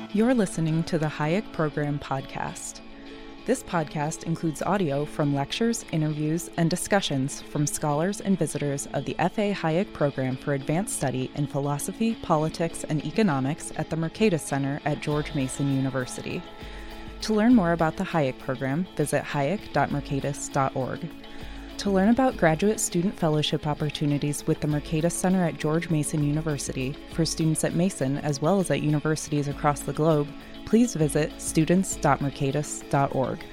You're listening to the Hayek Program podcast. This podcast includes audio from lectures, interviews, and discussions from scholars and visitors of the F.A. Hayek Program for Advanced Study in Philosophy, Politics, and Economics at the Mercatus Center at George Mason University. To learn more about the Hayek Program, visit hayek.mercatus.org. To learn about graduate student fellowship opportunities with the Mercatus Center at George Mason University for students at Mason as well as at universities across the globe, please visit students.mercatus.org.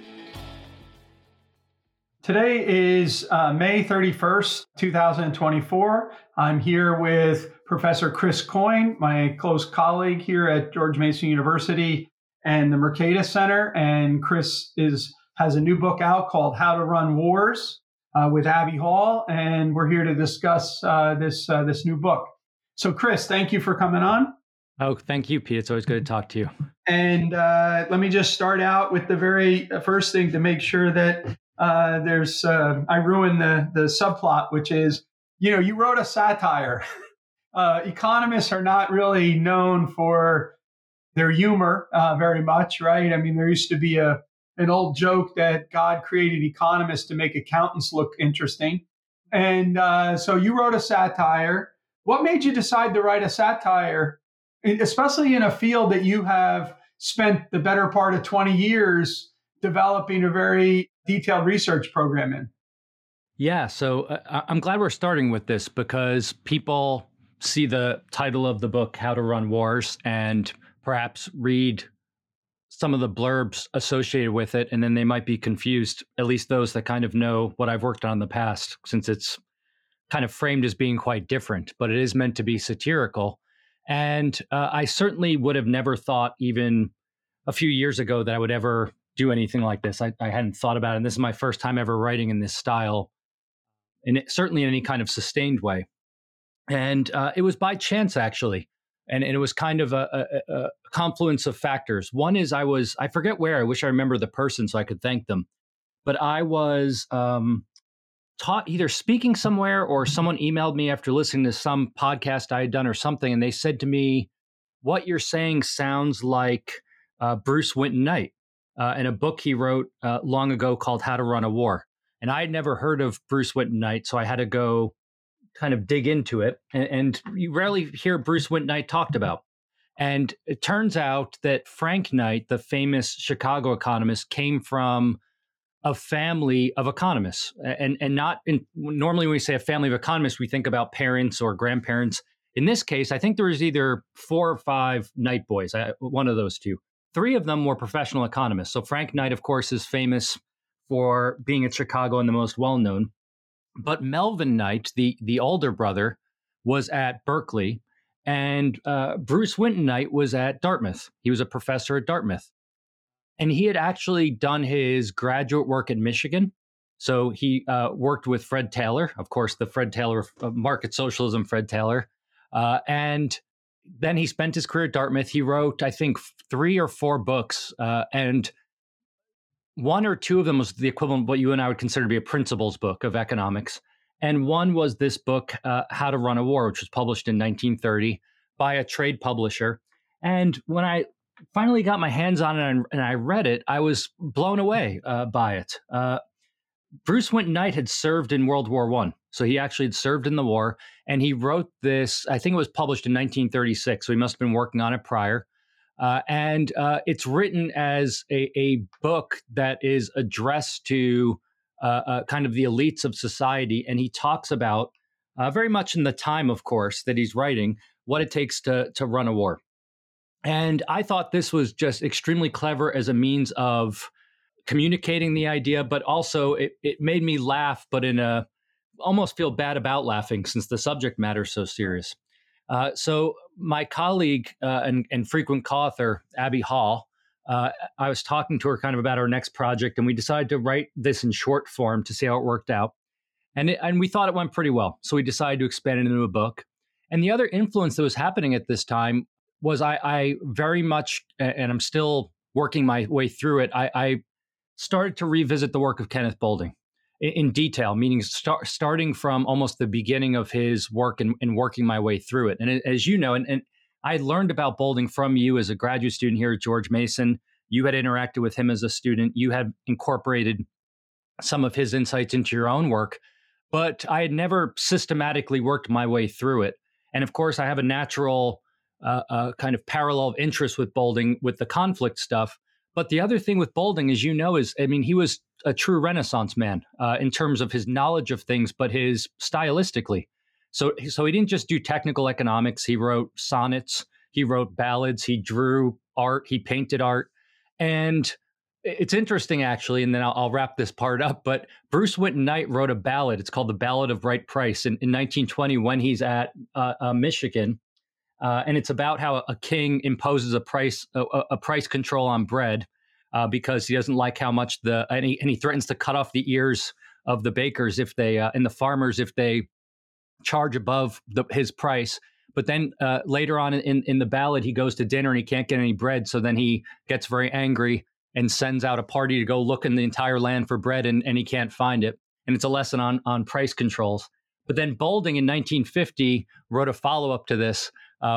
Today is May 31st, 2024. I'm here with Professor Chris Coyne, my close colleague here at George Mason University and the Mercatus Center. And Chris has a new book out called How to Run Wars with Abby Hall, and we're here to discuss this new book. So, Chris, thank you for coming on. Oh, thank you, Pete. It's always good to talk to you. And let me just start out with the very first thing to make sure that I ruined the subplot, which is, you wrote a satire. Economists are not really known for their humor very much, right? I mean, there used to be an old joke that God created economists to make accountants look interesting. And so you wrote a satire. What made you decide to write a satire, especially in a field that you have spent the better part of 20 years developing a very detailed research program in? Yeah, so I'm glad we're starting with this because people see the title of the book, How to Run Wars, and perhaps read some of the blurbs associated with it, and then they might be confused, at least those that kind of know what I've worked on in the past, since it's kind of framed as being quite different, but it is meant to be satirical. And I certainly would have never thought even a few years ago that I would ever do anything like this. I hadn't thought about it, and this is my first time ever writing in this style, and certainly in any kind of sustained way. And it was by chance, actually. And it was kind of a confluence of factors. One is I forget where, I wish I remember the person so I could thank them. But I was taught either speaking somewhere or someone emailed me after listening to some podcast I had done or something. And they said to me, what you're saying sounds like Bruce Winton Knight in a book he wrote long ago called How to Run a War. And I had never heard of Bruce Winton Knight, so I had to go kind of dig into it. And you rarely hear Bruce Winton Knight talked about. And it turns out that Frank Knight, the famous Chicago economist, came from a family of economists. And normally when we say a family of economists, we think about parents or grandparents. In this case, I think there was either 4 or 5 Knight boys, one of those two. 3 of them were professional economists. So Frank Knight, of course, is famous for being at Chicago and the most well-known. But Melvin Knight, the older brother, was at Berkeley, and Bruce Winton Knight was at Dartmouth. He was a professor at Dartmouth. And he had actually done his graduate work at Michigan. So he worked with Fred Taylor, of course, the Fred Taylor of market socialism, Fred Taylor. And then he spent his career at Dartmouth. He wrote, I think, 3 or 4 books, and 1 or 2 of them was the equivalent of what you and I would consider to be a principles book of economics. And one was this book, How to Run a War, which was published in 1930 by a trade publisher. And when I finally got my hands on it and I read it, I was blown away by it. Bruce Winton Knight had served in World War I. So he actually had served in the war. And he wrote this, I think it was published in 1936. So he must have been working on it prior. And it's written as a book that is addressed to kind of the elites of society. And he talks about, very much in the time, of course, that he's writing, what it takes to run a war. And I thought this was just extremely clever as a means of communicating the idea, but also it made me laugh, but almost feel bad about laughing since the subject matter is so serious. So my colleague and frequent co-author, Abby Hall, I was talking to her kind of about our next project, and we decided to write this in short form to see how it worked out. And we thought it went pretty well. So we decided to expand it into a book. And the other influence that was happening at this time was I very much, and I'm still working my way through it, I started to revisit the work of Kenneth Boulding in detail, meaning starting from almost the beginning of his work and working my way through it. And as you know, and I learned about Bolding from you as a graduate student here at George Mason. You had interacted with him as a student. You had incorporated some of his insights into your own work, but I had never systematically worked my way through it. And of course, I have a natural kind of parallel of interest with Bolding with the conflict stuff. But the other thing with Bolding, as you know, is, I mean, he was a true Renaissance man in terms of his knowledge of things, but his stylistically. So he didn't just do technical economics. He wrote sonnets, he wrote ballads, he drew art, he painted art. And it's interesting, actually, and then I'll wrap this part up, but Bruce Winton Knight wrote a ballad. It's called The Ballad of Wright Price in 1920 when he's at Michigan. And it's about how a king imposes a price control on bread because he doesn't like how much and he threatens to cut off the ears of the bakers if they and the farmers if they charge above his price. But then later on in the ballad, he goes to dinner and he can't get any bread. So then he gets very angry and sends out a party to go look in the entire land for bread, and he can't find it. And it's a lesson on price controls. But then Bolding in 1950 wrote a follow-up to this,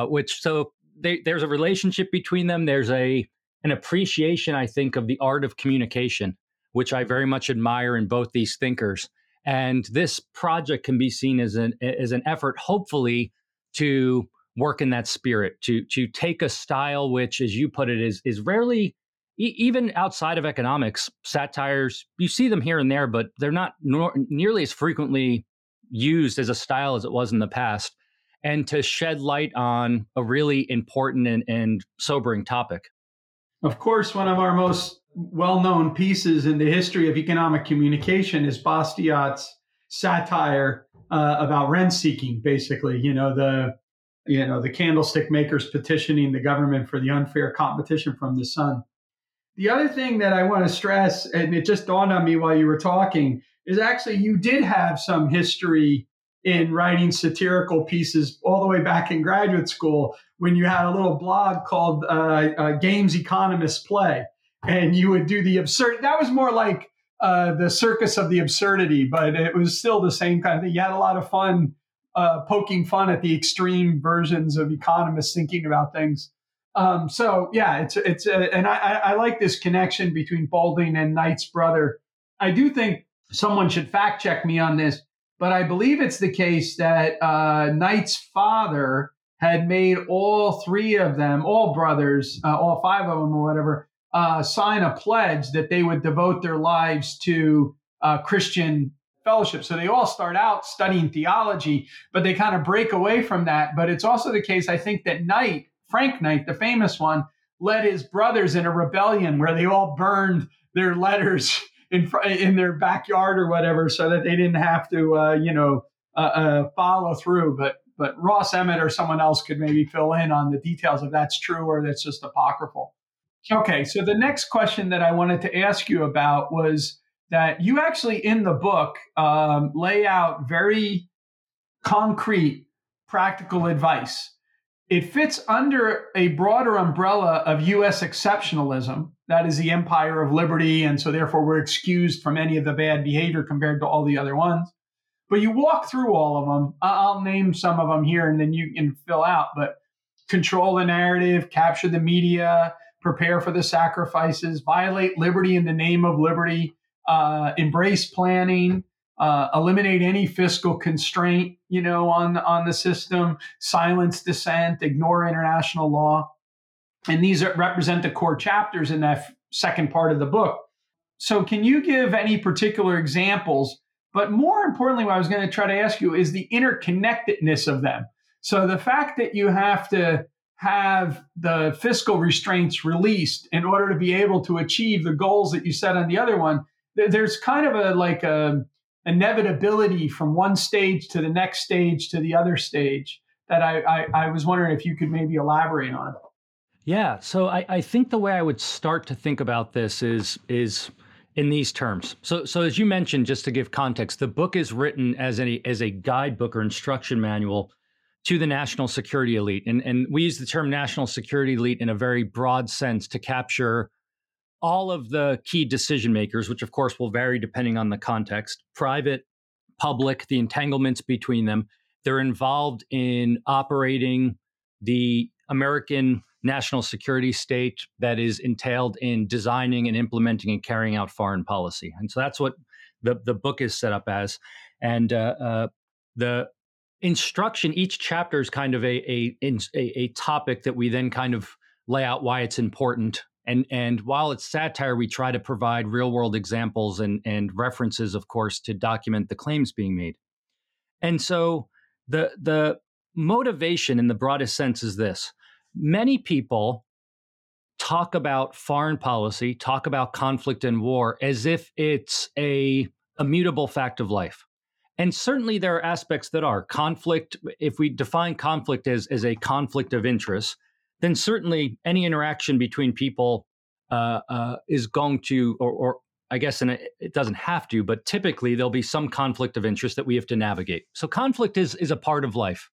there's a relationship between them. There's an appreciation, I think, of the art of communication, which I very much admire in both these thinkers. And this project can be seen as an effort, hopefully, to work in that spirit, to take a style which, as you put it, is rarely, even outside of economics, satires, you see them here and there, but they're not nearly as frequently used as a style as it was in the past, and to shed light on a really important and sobering topic. Of course, one of our most well-known pieces in the history of economic communication is Bastiat's satire about rent-seeking, basically, the candlestick makers petitioning the government for the unfair competition from the sun. The other thing that I want to stress, and it just dawned on me while you were talking, is actually you did have some history in writing satirical pieces all the way back in graduate school when you had a little blog called Games Economists Play. And you would do the absurd. That was more like the circus of the absurdity, but it was still the same kind of thing. You had a lot of fun poking fun at the extreme versions of economists thinking about things. And I like this connection between Bolding and Knight's brother. I do think someone should fact check me on this, but I believe it's the case that Knight's father had made all three of them, all brothers, all five of them or whatever, sign a pledge that they would devote their lives to Christian fellowship. So they all start out studying theology, but they kind of break away from that. But it's also the case, I think, that Frank Knight, the famous one, led his brothers in a rebellion where they all burned their letters in their backyard or whatever, so that they didn't have to, follow through. But Ross Emmett or someone else could maybe fill in on the details if that's true or that's just apocryphal. Okay, so the next question that I wanted to ask you about was that you actually in the book lay out very concrete, practical advice. It fits under a broader umbrella of U.S. exceptionalism. That is the empire of liberty, and so therefore we're excused from any of the bad behavior compared to all the other ones. But you walk through all of them. I'll name some of them here, and then you can fill out. But control the narrative, capture the media, prepare for the sacrifices, violate liberty in the name of liberty, embrace planning, eliminate any fiscal constraint, on the system, silence dissent, ignore international law. And these represent the core chapters in that second part of the book. So can you give any particular examples? But more importantly, what I was going to try to ask you is the interconnectedness of them. So the fact that you have to have the fiscal restraints released in order to be able to achieve the goals that you set on the other one, there's kind of a inevitability from one stage to the next stage to the other stage that I was wondering if you could maybe elaborate on. Yeah, so I think the way I would start to think about this is in these terms. So as you mentioned, just to give context, the book is written as a guidebook or instruction manual to the national security elite. And we use the term national security elite in a very broad sense to capture all of the key decision makers, which of course will vary depending on the context, private, public, the entanglements between them. They're involved in operating the American national security state that is entailed in designing and implementing and carrying out foreign policy. And so that's what the book is set up as. And the instruction, each chapter is kind of a topic that we then kind of lay out why it's important. And while it's satire, we try to provide real world examples and references, of course, to document the claims being made. And so the motivation in the broadest sense is this. Many people talk about foreign policy, talk about conflict and war as if it's a immutable fact of life. And certainly there are aspects that are. Conflict, if we define conflict as a conflict of interest, then certainly any interaction between people is going to, or I guess it doesn't have to, but typically there'll be some conflict of interest that we have to navigate. So conflict is a part of life,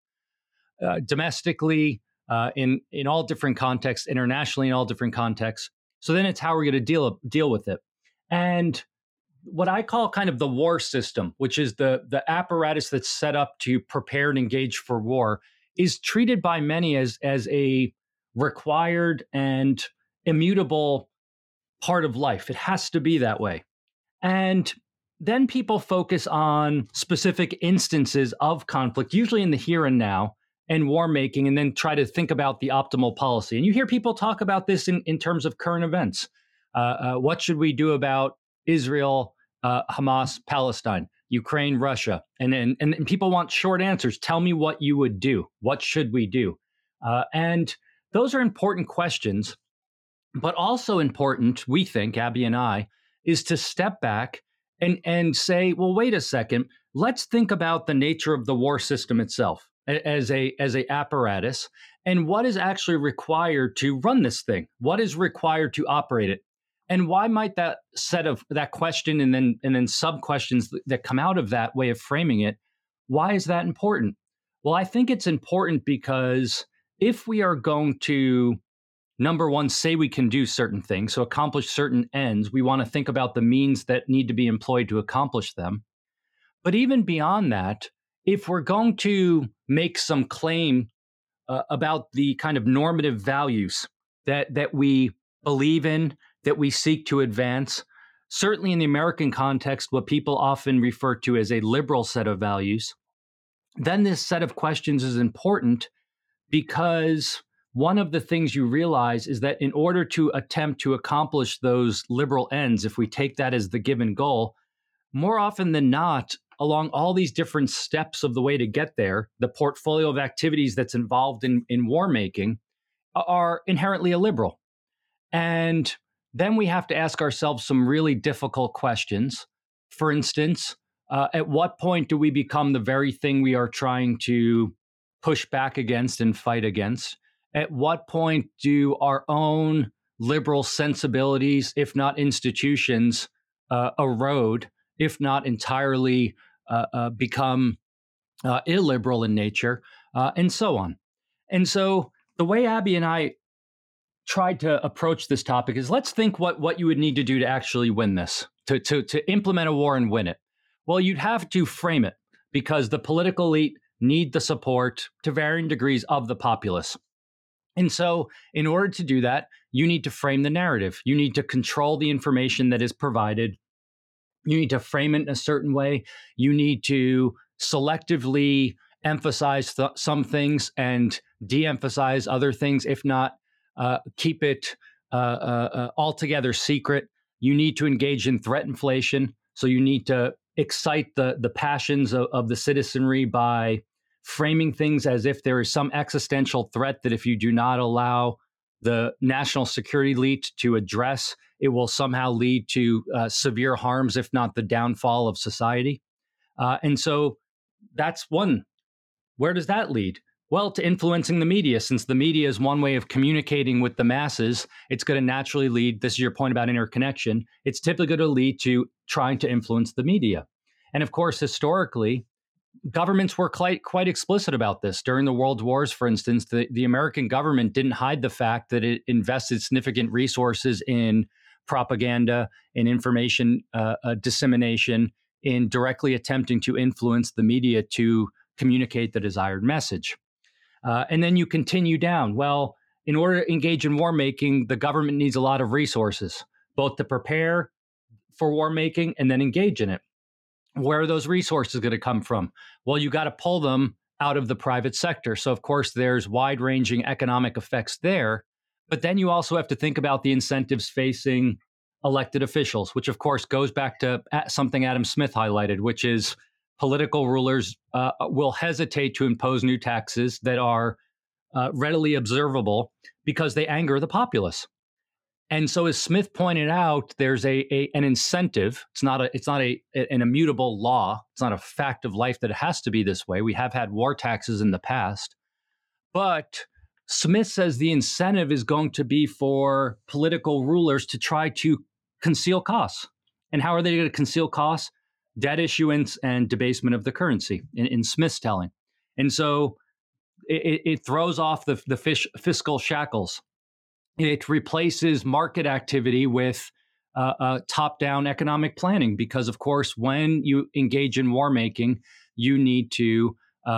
domestically, in all different contexts, internationally in all different contexts. So then it's how we're going to deal with it. And what I call kind of the war system, which is the apparatus that's set up to prepare and engage for war, is treated by many as a required and immutable part of life. It has to be that way. And then people focus on specific instances of conflict, usually in the here and now, and war making, and then try to think about the optimal policy. And you hear people talk about this in terms of current events. What should we do about Israel, Hamas, Palestine, Ukraine, Russia? And people want short answers. Tell me what you would do. What should we do? And those are important questions, but also important, we think, Abby and I, is to step back and say, well, wait a second, let's think about the nature of the war system itself as a apparatus, and what is actually required to run this thing? What is required to operate it? And why might that question and then sub questions that come out of that way of framing it, why is that important? Well, I think it's important because if we are going to, number one, say we can do certain things, so accomplish certain ends, we want to think about the means that need to be employed to accomplish them. But even beyond that, if we're going to make some claim about the kind of normative values that we believe in, that we seek to advance, certainly in the American context, what people often refer to as a liberal set of values, then this set of questions is important because one of the things you realize is that in order to attempt to accomplish those liberal ends, if we take that as the given goal, more often than not, along all these different steps of the way to get there, the portfolio of activities that's involved in war making are inherently illiberal. And then we have to ask ourselves some really difficult questions. For instance, at what point do we become the very thing we are trying to push back against and fight against? At what point do our own liberal sensibilities, if not institutions, erode, if not entirely become illiberal in nature, and so on? And so the way Abby and I tried to approach this topic is, let's think what you would need to do to actually win this, to implement a war and win it. Well, you'd have to frame it, because the political elite need the support to varying degrees of the populace. And so in order to do that, you need to frame the narrative. You need to control the information that is provided. You need to frame it in a certain way. You need to selectively emphasize some things and de-emphasize other things, if not keep it altogether secret. You need to engage in threat inflation. So you need to excite the passions of the citizenry by framing things as if there is some existential threat that if you do not allow the national security elite to address, it will somehow lead to severe harms, if not the downfall of society. And so that's one. Where does that lead? Well, to influencing the media. Since the media is one way of communicating with the masses, it's going to naturally lead, this is your point about interconnection, it's typically going to lead to trying to influence the media. And of course, historically, governments were quite explicit about this. During the World Wars, for instance, the American government didn't hide the fact that it invested significant resources in propaganda, in information dissemination, in directly attempting to influence the media to communicate the desired message. And then you continue down. Well, in order to engage in war making, the government needs a lot of resources, both to prepare for war making and then engage in it. Where are those resources going to come from? Well, you got to pull them out of the private sector. So, of course, there's wide-ranging economic effects there. But then you also have to think about the incentives facing elected officials, which, of course, goes back to something Adam Smith highlighted, which is political rulers will hesitate to impose new taxes that are readily observable because they anger the populace. And so, as Smith pointed out, there's an incentive. It's not an immutable law. It's not a fact of life that it has to be this way. We have had war taxes in the past, but Smith says the incentive is going to be for political rulers to try to conceal costs. And how are they going to conceal costs? Debt issuance and debasement of the currency, in Smith's telling. And so it throws off the fiscal shackles. It replaces market activity with top-down economic planning because, of course, when you engage in war making, you need to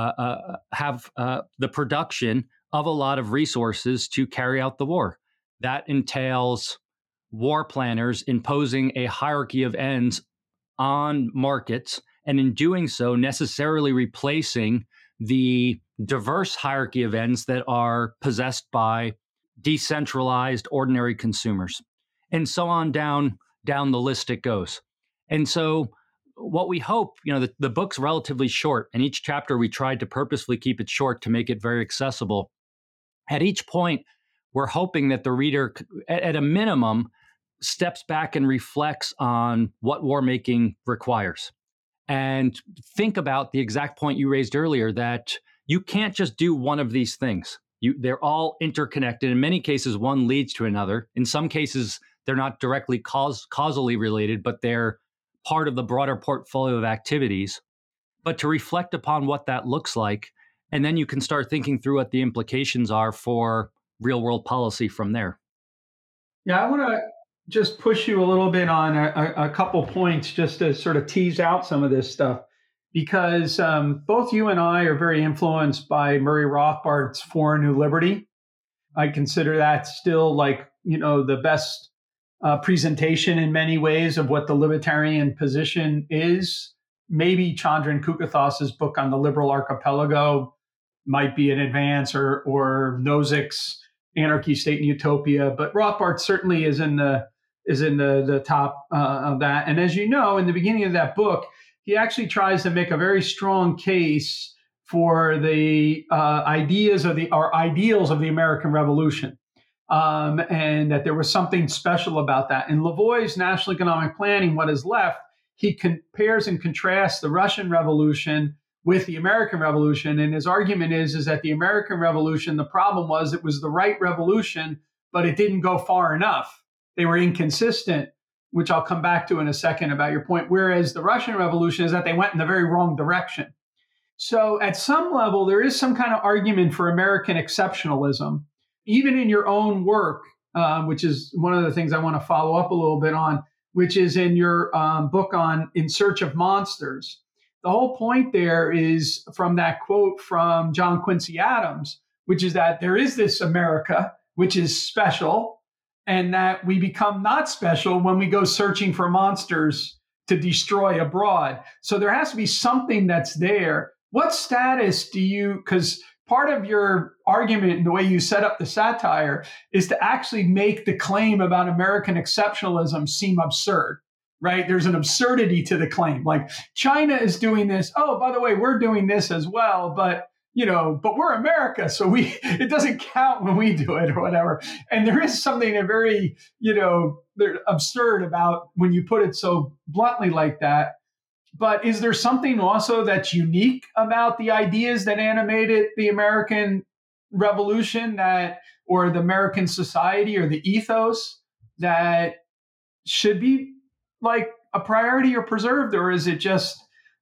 have the production of a lot of resources to carry out the war. That entails war planners imposing a hierarchy of ends on markets, and in doing so, necessarily replacing the diverse hierarchy of ends that are possessed by decentralized ordinary consumers, and so on down the list it goes. And so what we hope, the book's relatively short, and each chapter we tried to purposefully keep it short to make it very accessible. At each point, we're hoping that the reader, at a minimum, steps back and reflects on what war making requires. And think about the exact point you raised earlier, that you can't just do one of these things. They're all interconnected. In many cases, one leads to another. In some cases, they're not directly causally related, but they're part of the broader portfolio of activities. But to reflect upon what that looks like, and then you can start thinking through what the implications are for real world policy from there. Yeah, I want to just push you a little bit on a couple points just to sort of tease out some of this stuff, because both you and I are very influenced by Murray Rothbard's For a New Liberty. I consider that still the best presentation in many ways of what the libertarian position is. Maybe Chandran Kukathos's book on the liberal archipelago might be an advance, or Nozick's Anarchy, State, and Utopia. But Rothbard certainly is in the top of that. And as you know, in the beginning of that book, he actually tries to make a very strong case for the ideals of the American Revolution, and that there was something special about that. In Lavoie's National Economic Planning, What is Left, he compares and contrasts the Russian Revolution with the American Revolution. And his argument is that the American Revolution, the problem was it was the right revolution, but it didn't go far enough. They were inconsistent, which I'll come back to in a second about your point. Whereas the Russian Revolution is that they went in the very wrong direction. So at some level, there is some kind of argument for American exceptionalism, even in your own work, which is one of the things I want to follow up a little bit on, which is in your book on In Search of Monsters. The whole point there is from that quote from John Quincy Adams, which is that there is this America, which is special, and that we become not special when we go searching for monsters to destroy abroad. So there has to be something that's there. What status do you, because part of your argument and the way you set up the satire is to actually make the claim about American exceptionalism seem absurd, right? There's an absurdity to the claim. Like, China is doing this. Oh, by the way, we're doing this as well, but we're America, so it doesn't count when we do it or whatever. And there is something very, absurd about when you put it so bluntly like that. But is there something also that's unique about the ideas that animated the American Revolution, or the American society, or the ethos, that should be like a priority or preserved? Or is it just,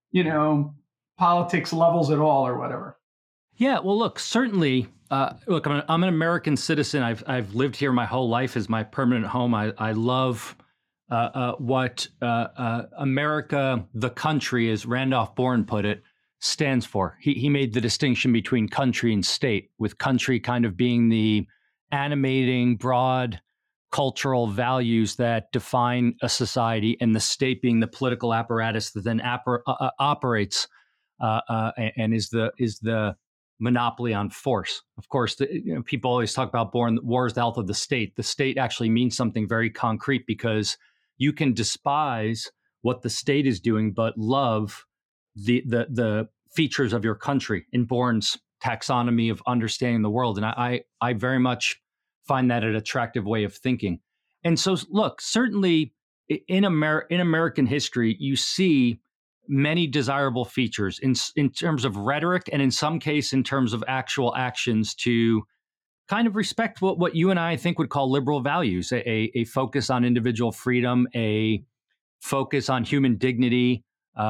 politics levels it all or whatever? Yeah, well, look, certainly, I'm an American citizen. I've lived here my whole life as my permanent home. I love what America, the country, as Randolph Bourne put it, stands for. He made the distinction between country and state, with country kind of being the animating, broad cultural values that define a society, and the state being the political apparatus that then operates and is the monopoly on force. Of course, people always talk about war is the health of the state. The state actually means something very concrete, because you can despise what the state is doing, but love the features of your country in Bourne's taxonomy of understanding the world. And I very much find that an attractive way of thinking. And so, look, certainly in American history, you see many desirable features in terms of rhetoric, and in some case in terms of actual actions to kind of respect what you and I think would call liberal values, a focus on individual freedom, a focus on human dignity,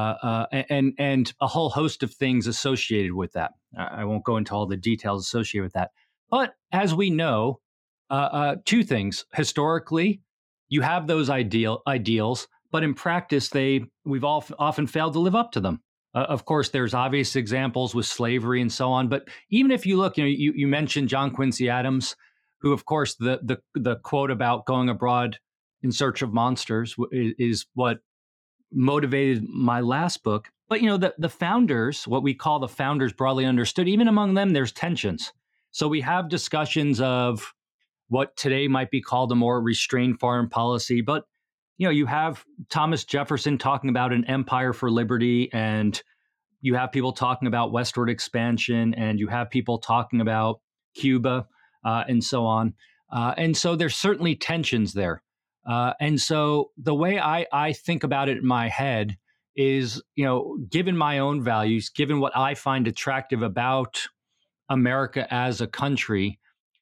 and a whole host of things associated with that. I won't go into all the details associated with that. But as we know, two things. Historically, you have those ideals, but in practice, we've often failed to live up to them. Of course, there's obvious examples with slavery and so on. But even if you look, you mentioned John Quincy Adams, who, of course, the quote about going abroad in search of monsters is what motivated my last book. But the founders, what we call the founders broadly understood, even among them, there's tensions. So we have discussions of what today might be called a more restrained foreign policy. But, you have Thomas Jefferson talking about an empire for liberty, and you have people talking about westward expansion, and you have people talking about Cuba and so on. And so there's certainly tensions there. And so the way I think about it in my head is, given my own values, given what I find attractive about America as a country,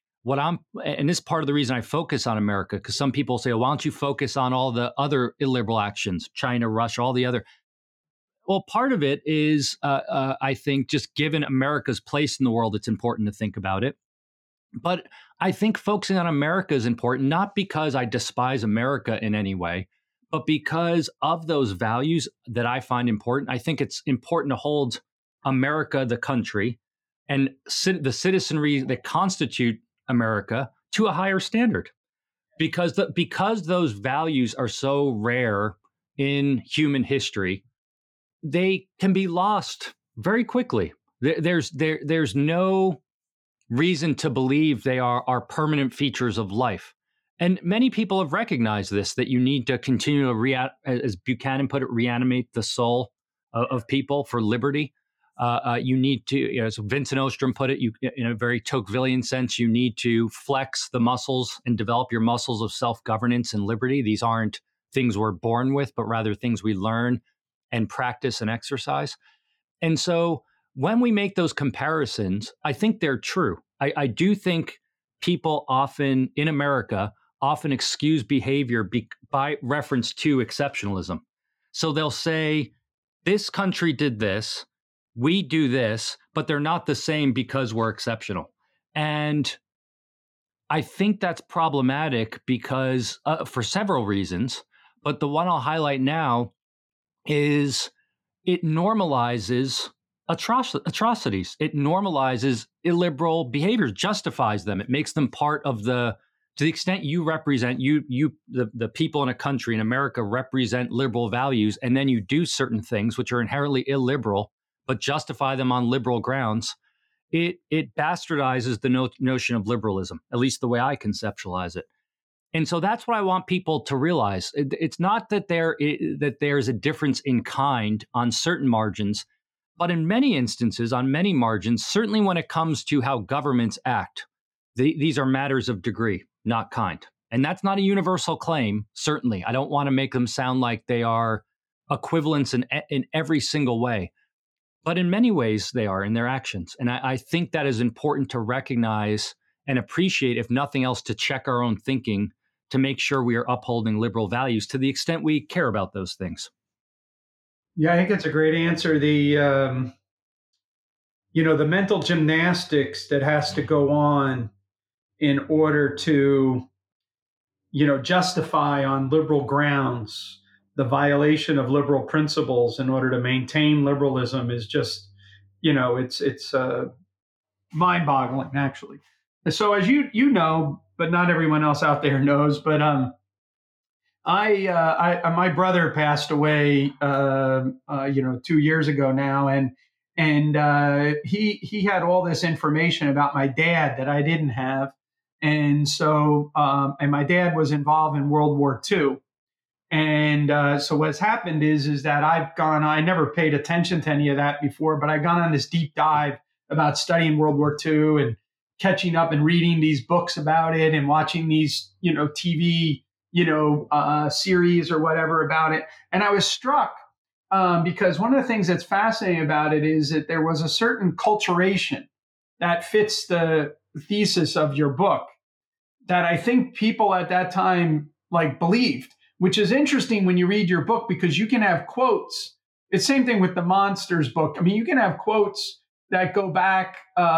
and this is part of the reason I focus on America, because some people say, why don't you focus on all the other illiberal actions, China, Russia, all the other. Well, part of it is, I think, just given America's place in the world, it's important to think about it. But I think focusing on America is important, not because I despise America in any way, but because of those values that I find important. I think it's important to hold America, the country, and the citizenry that constitute America to a higher standard, because those values are so rare in human history, they can be lost very quickly. There's no reason to believe they are permanent features of life. And many people have recognized this, that you need to continue to, as Buchanan put it, reanimate the soul of people for liberty. You need to, as Vincent Ostrom put it, in a very Tocquevillian sense, you need to flex the muscles and develop your muscles of self-governance and liberty. These aren't things we're born with, but rather things we learn and practice and exercise. And so when we make those comparisons, I think they're true. I do think people often in America excuse behavior by reference to exceptionalism. So they'll say, this country did this, we do this, but they're not the same because we're exceptional. And I think that's problematic because for several reasons, but the one I'll highlight now is it normalizes atrocities. It normalizes illiberal behaviors, justifies them. It makes them part of to the extent you represent, the people in a country, in America, represent liberal values, and then you do certain things which are inherently illiberal, but justify them on liberal grounds, it bastardizes the notion of liberalism, at least the way I conceptualize it. And so that's what I want people to realize. It's not that there's a difference in kind on certain margins, but in many instances, on many margins, certainly when it comes to how governments act, these are matters of degree, not kind. And that's not a universal claim, certainly. I don't want to make them sound like they are equivalents in every single way. But in many ways, they are in their actions. And I think that is important to recognize and appreciate, if nothing else, to check our own thinking, to make sure we are upholding liberal values to the extent we care about those things. Yeah, I think it's a great answer. The mental gymnastics that has to go on in order to, justify on liberal grounds the violation of liberal principles in order to maintain liberalism is just, it's mind-boggling actually. So as you know, but not everyone else out there knows, but my brother passed away 2 years ago now, and he had all this information about my dad that I didn't have, and so and my dad was involved in World War II. And so what's happened is that I never paid attention to any of that before, but I've gone on this deep dive about studying World War II and catching up and reading these books about it and watching these, TV, series or whatever about it. And I was struck because one of the things that's fascinating about it is that there was a certain culturation that fits the thesis of your book that I think people at that time believed, which is interesting when you read your book because you can have quotes. It's the same thing with the Monsters book. I mean, you can have quotes that go back,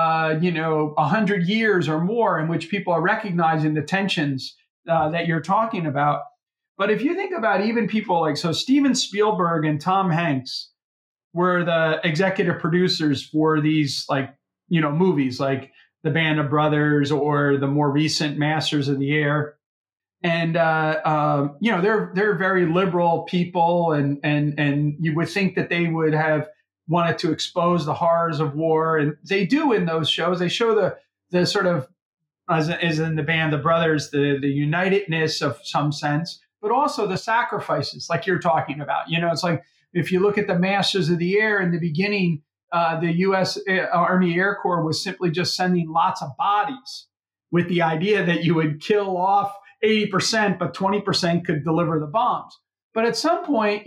100 years or more in which people are recognizing the tensions that you're talking about. But if you think about even people so Steven Spielberg and Tom Hanks were the executive producers for these movies like The Band of Brothers or the more recent Masters of the Air. And they're very liberal people, and you would think that they would have wanted to expose the horrors of war, and they do in those shows. They show the sort of as in The Band of Brothers, the unitedness of some sense, but also the sacrifices, like you're talking about. It's like if you look at the Masters of the Air in the beginning, the U.S. Army Air Corps was simply just sending lots of bodies with the idea that you would kill off 80%, but 20% could deliver the bombs. But at some point,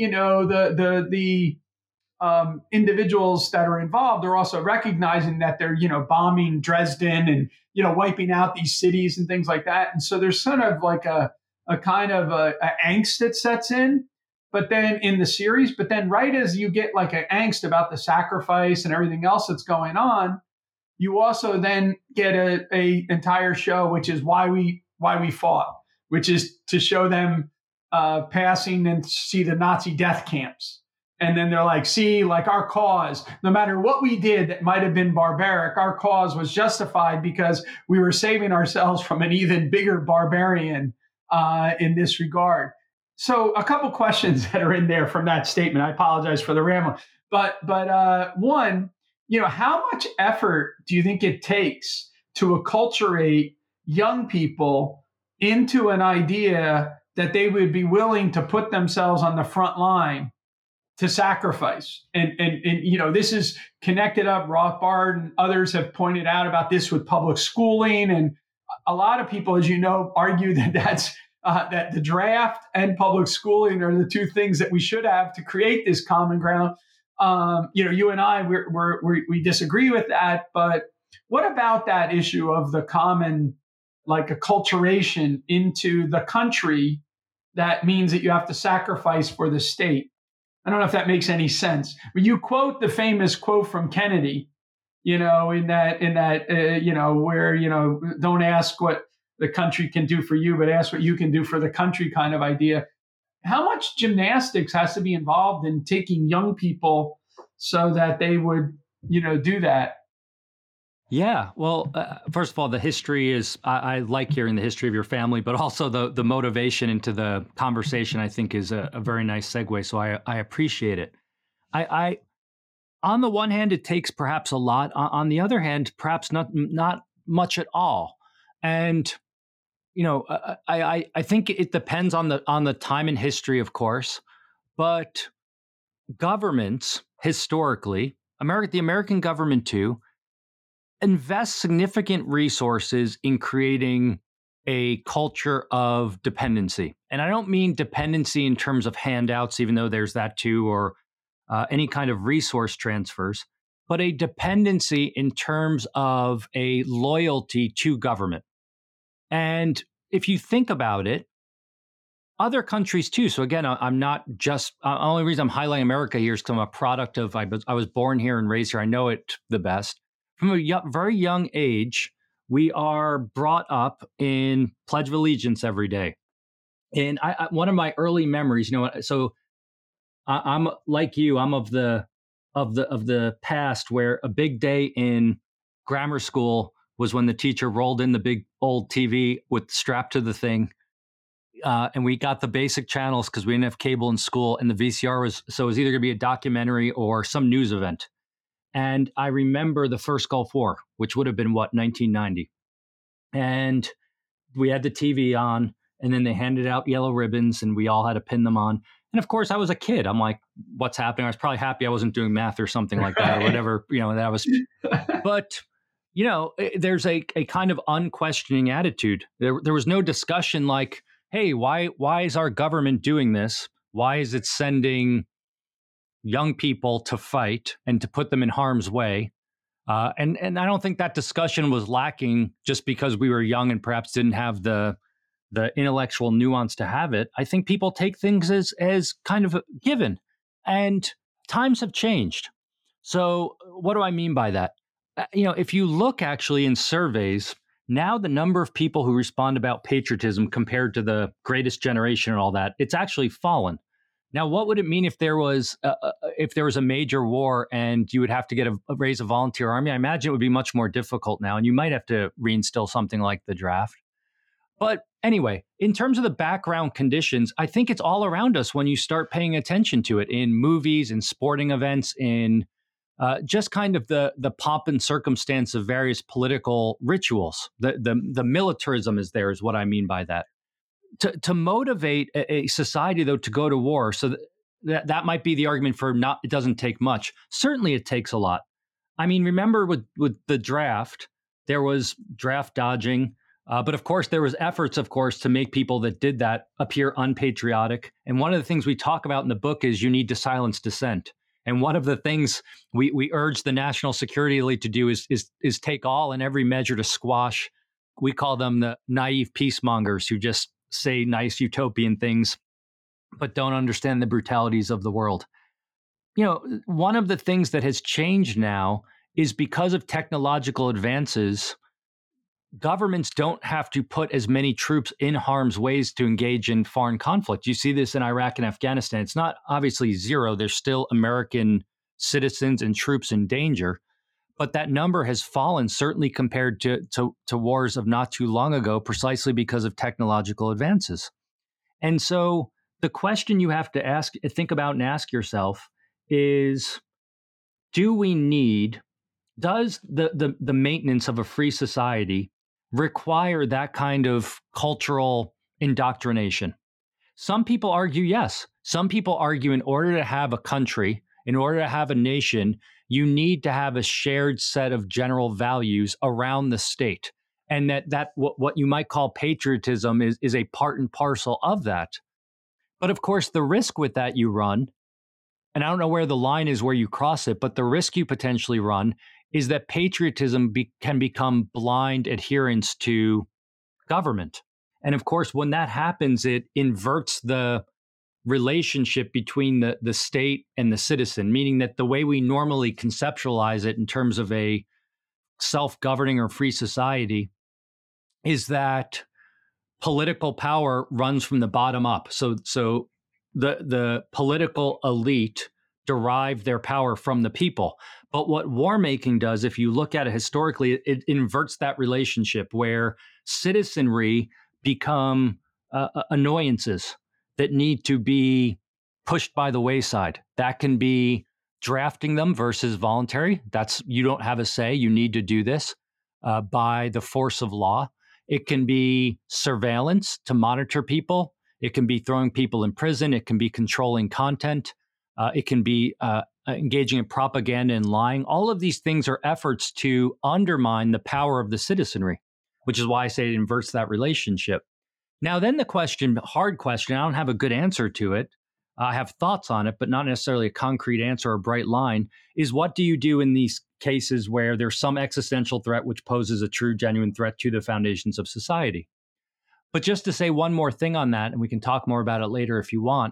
the individuals that are involved are also recognizing that they're, bombing Dresden and, wiping out these cities and things like that. And so there's sort of like a kind of a angst that sets in, but then in the series, but then right as you get like an angst about the sacrifice and everything else that's going on, you also then get a entire show, which is why we fought, which is to show them passing and see the Nazi death camps. And then they're like, see, like our cause, no matter what we did that might have been barbaric, our cause was justified because we were saving ourselves from an even bigger barbarian in this regard. So a couple questions that are in there from that statement. I apologize for the ramble. But one, how much effort do you think it takes to acculturate young people into an idea that they would be willing to put themselves on the front line to sacrifice? And this is connected up. Rothbard and others have pointed out about this with public schooling. And a lot of people, as you know, argue that that the draft and public schooling are the two things that we should have to create this common ground. You and I, we disagree with that. But what about that issue of the common, like acculturation into the country that means that you have to sacrifice for the state? I don't know if that makes any sense. But you quote the famous quote from Kennedy, in that where, don't ask what the country can do for you, but ask what you can do for the country kind of idea. How much gymnastics has to be involved in taking young people so that they would, do that? Yeah. Well, first of all, the history is, I like hearing the history of your family, but also the motivation into the conversation, I think, is a very nice segue. So I appreciate it. I on the one hand, it takes perhaps a lot. On the other hand, perhaps not much at all. And, I think it depends on the time in history, of course, but governments historically, the American government too, invest significant resources in creating a culture of dependency. And I don't mean dependency in terms of handouts, even though there's that too, or any kind of resource transfers, but a dependency in terms of a loyalty to government. And if you think about it, other countries too. So again, I'm not just, the only reason I'm highlighting America here is because I'm a product of, I was born here and raised here. I know it the best. From a very young age, we are brought up in Pledge of Allegiance every day. And one of my early memories, so I'm like you, I'm of the of the past where a big day in grammar school was when the teacher rolled in the big old TV with strapped to the thing. And we got the basic channels because we didn't have cable in school, and the VCR was either going to be a documentary or some news event. And I remember the first Gulf War, which would have been 1990. And we had the TV on, and then they handed out yellow ribbons and we all had to pin them on. And of course I was a kid. I'm like, what's happening? I was probably happy I wasn't doing math or something like that or whatever, that was, but there's a kind of unquestioning attitude. There was no discussion like, hey, why is our government doing this? Why is it sending young people to fight and to put them in harm's way? And I don't think that discussion was lacking just because we were young and perhaps didn't have the intellectual nuance to have it. I think people take things as kind of a given, and times have changed. So what do I mean by that? If you look actually in surveys, now the number of people who respond about patriotism compared to the greatest generation and all that, it's actually fallen. Now, what would it mean if there was a major war and you would have to raise a volunteer army? I imagine it would be much more difficult now, and you might have to reinstill something like the draft. But anyway, in terms of the background conditions, I think it's all around us when you start paying attention to it in movies, in sporting events, in just kind of the pomp and circumstance of various political rituals. The militarism is there, is what I mean by that. To motivate a society, though, to go to war, so that might be the argument for it doesn't take much. Certainly it takes a lot. I mean, remember with the draft, there was draft dodging, but of course there was efforts, to make people that did that appear unpatriotic. And one of the things we talk about in the book is you need to silence dissent. And one of the things we urge the national security elite to do is take all and every measure to squash. We call them the naive peacemongers who just say nice utopian things, but don't understand the brutalities of the world. One of the things that has changed now is because of technological advances, governments don't have to put as many troops in harm's way to engage in foreign conflict. You see this in Iraq and Afghanistan. It's not obviously zero. There's still American citizens and troops in danger. But that number has fallen, certainly compared to wars of not too long ago, precisely because of technological advances. And so the question you have to think about and ask yourself is, does the maintenance of a free society require that kind of cultural indoctrination? Some people argue yes. Some people argue in order to have a country, in order to have a nation, you need to have a shared set of general values around the state. And that what you might call patriotism is a part and parcel of that. But of course, the risk with that you run, and I don't know where the line is where you cross it, but the risk you potentially run is that patriotism can become blind adherence to government. And of course, when that happens, it inverts the relationship between the state and the citizen, meaning that the way we normally conceptualize it in terms of a self-governing or free society is that political power runs from the bottom up. So the political elite derive their power from the people. But what war making does, if you look at it historically, it inverts that relationship where citizenry become annoyances that need to be pushed by the wayside. That can be drafting them versus voluntary. You don't have a say. You need to do this by the force of law. It can be surveillance to monitor people. It can be throwing people in prison. It can be controlling content. It can be engaging in propaganda and lying. All of these things are efforts to undermine the power of the citizenry, which is why I say it inverts that relationship. Now, then the hard question, I don't have a good answer to it. I have thoughts on it, but not necessarily a concrete answer or a bright line, is what do you do in these cases where there's some existential threat which poses a true, genuine threat to the foundations of society? But just to say one more thing on that, and we can talk more about it later if you want,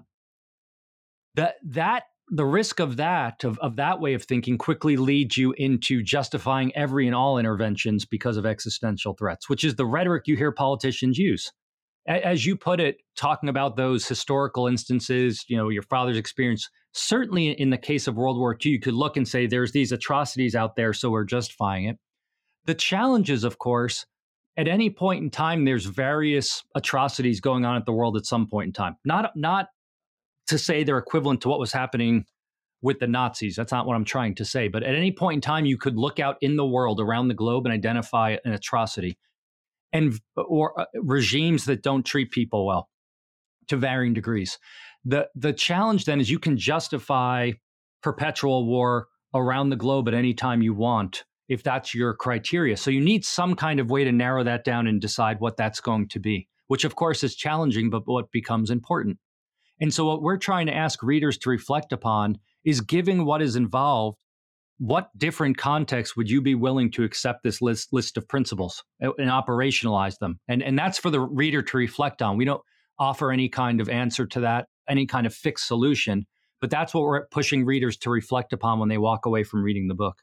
the risk of that way of thinking quickly leads you into justifying every and all interventions because of existential threats, which is the rhetoric you hear politicians use. as you put it, talking about those historical instances, your father's experience, certainly in the case of World War II, you could look and say there's these atrocities out there, so we're justifying it. The challenge is, of course, at any point in time, there's various atrocities going on at the world at some point in time. Not to say they're equivalent to what was happening with the Nazis. That's not what I'm trying to say. But at any point in time, you could look out in the world around the globe and identify an atrocity or regimes that don't treat people well to varying degrees. The challenge then is you can justify perpetual war around the globe at any time you want, if that's your criteria. So you need some kind of way to narrow that down and decide what that's going to be, which of course is challenging, but what becomes important. And so what we're trying to ask readers to reflect upon is, given what is involved, what different contexts would you be willing to accept this list of principles and operationalize them? And that's for the reader to reflect on. We don't offer any kind of answer to that, any kind of fixed solution, but that's what we're pushing readers to reflect upon when they walk away from reading the book.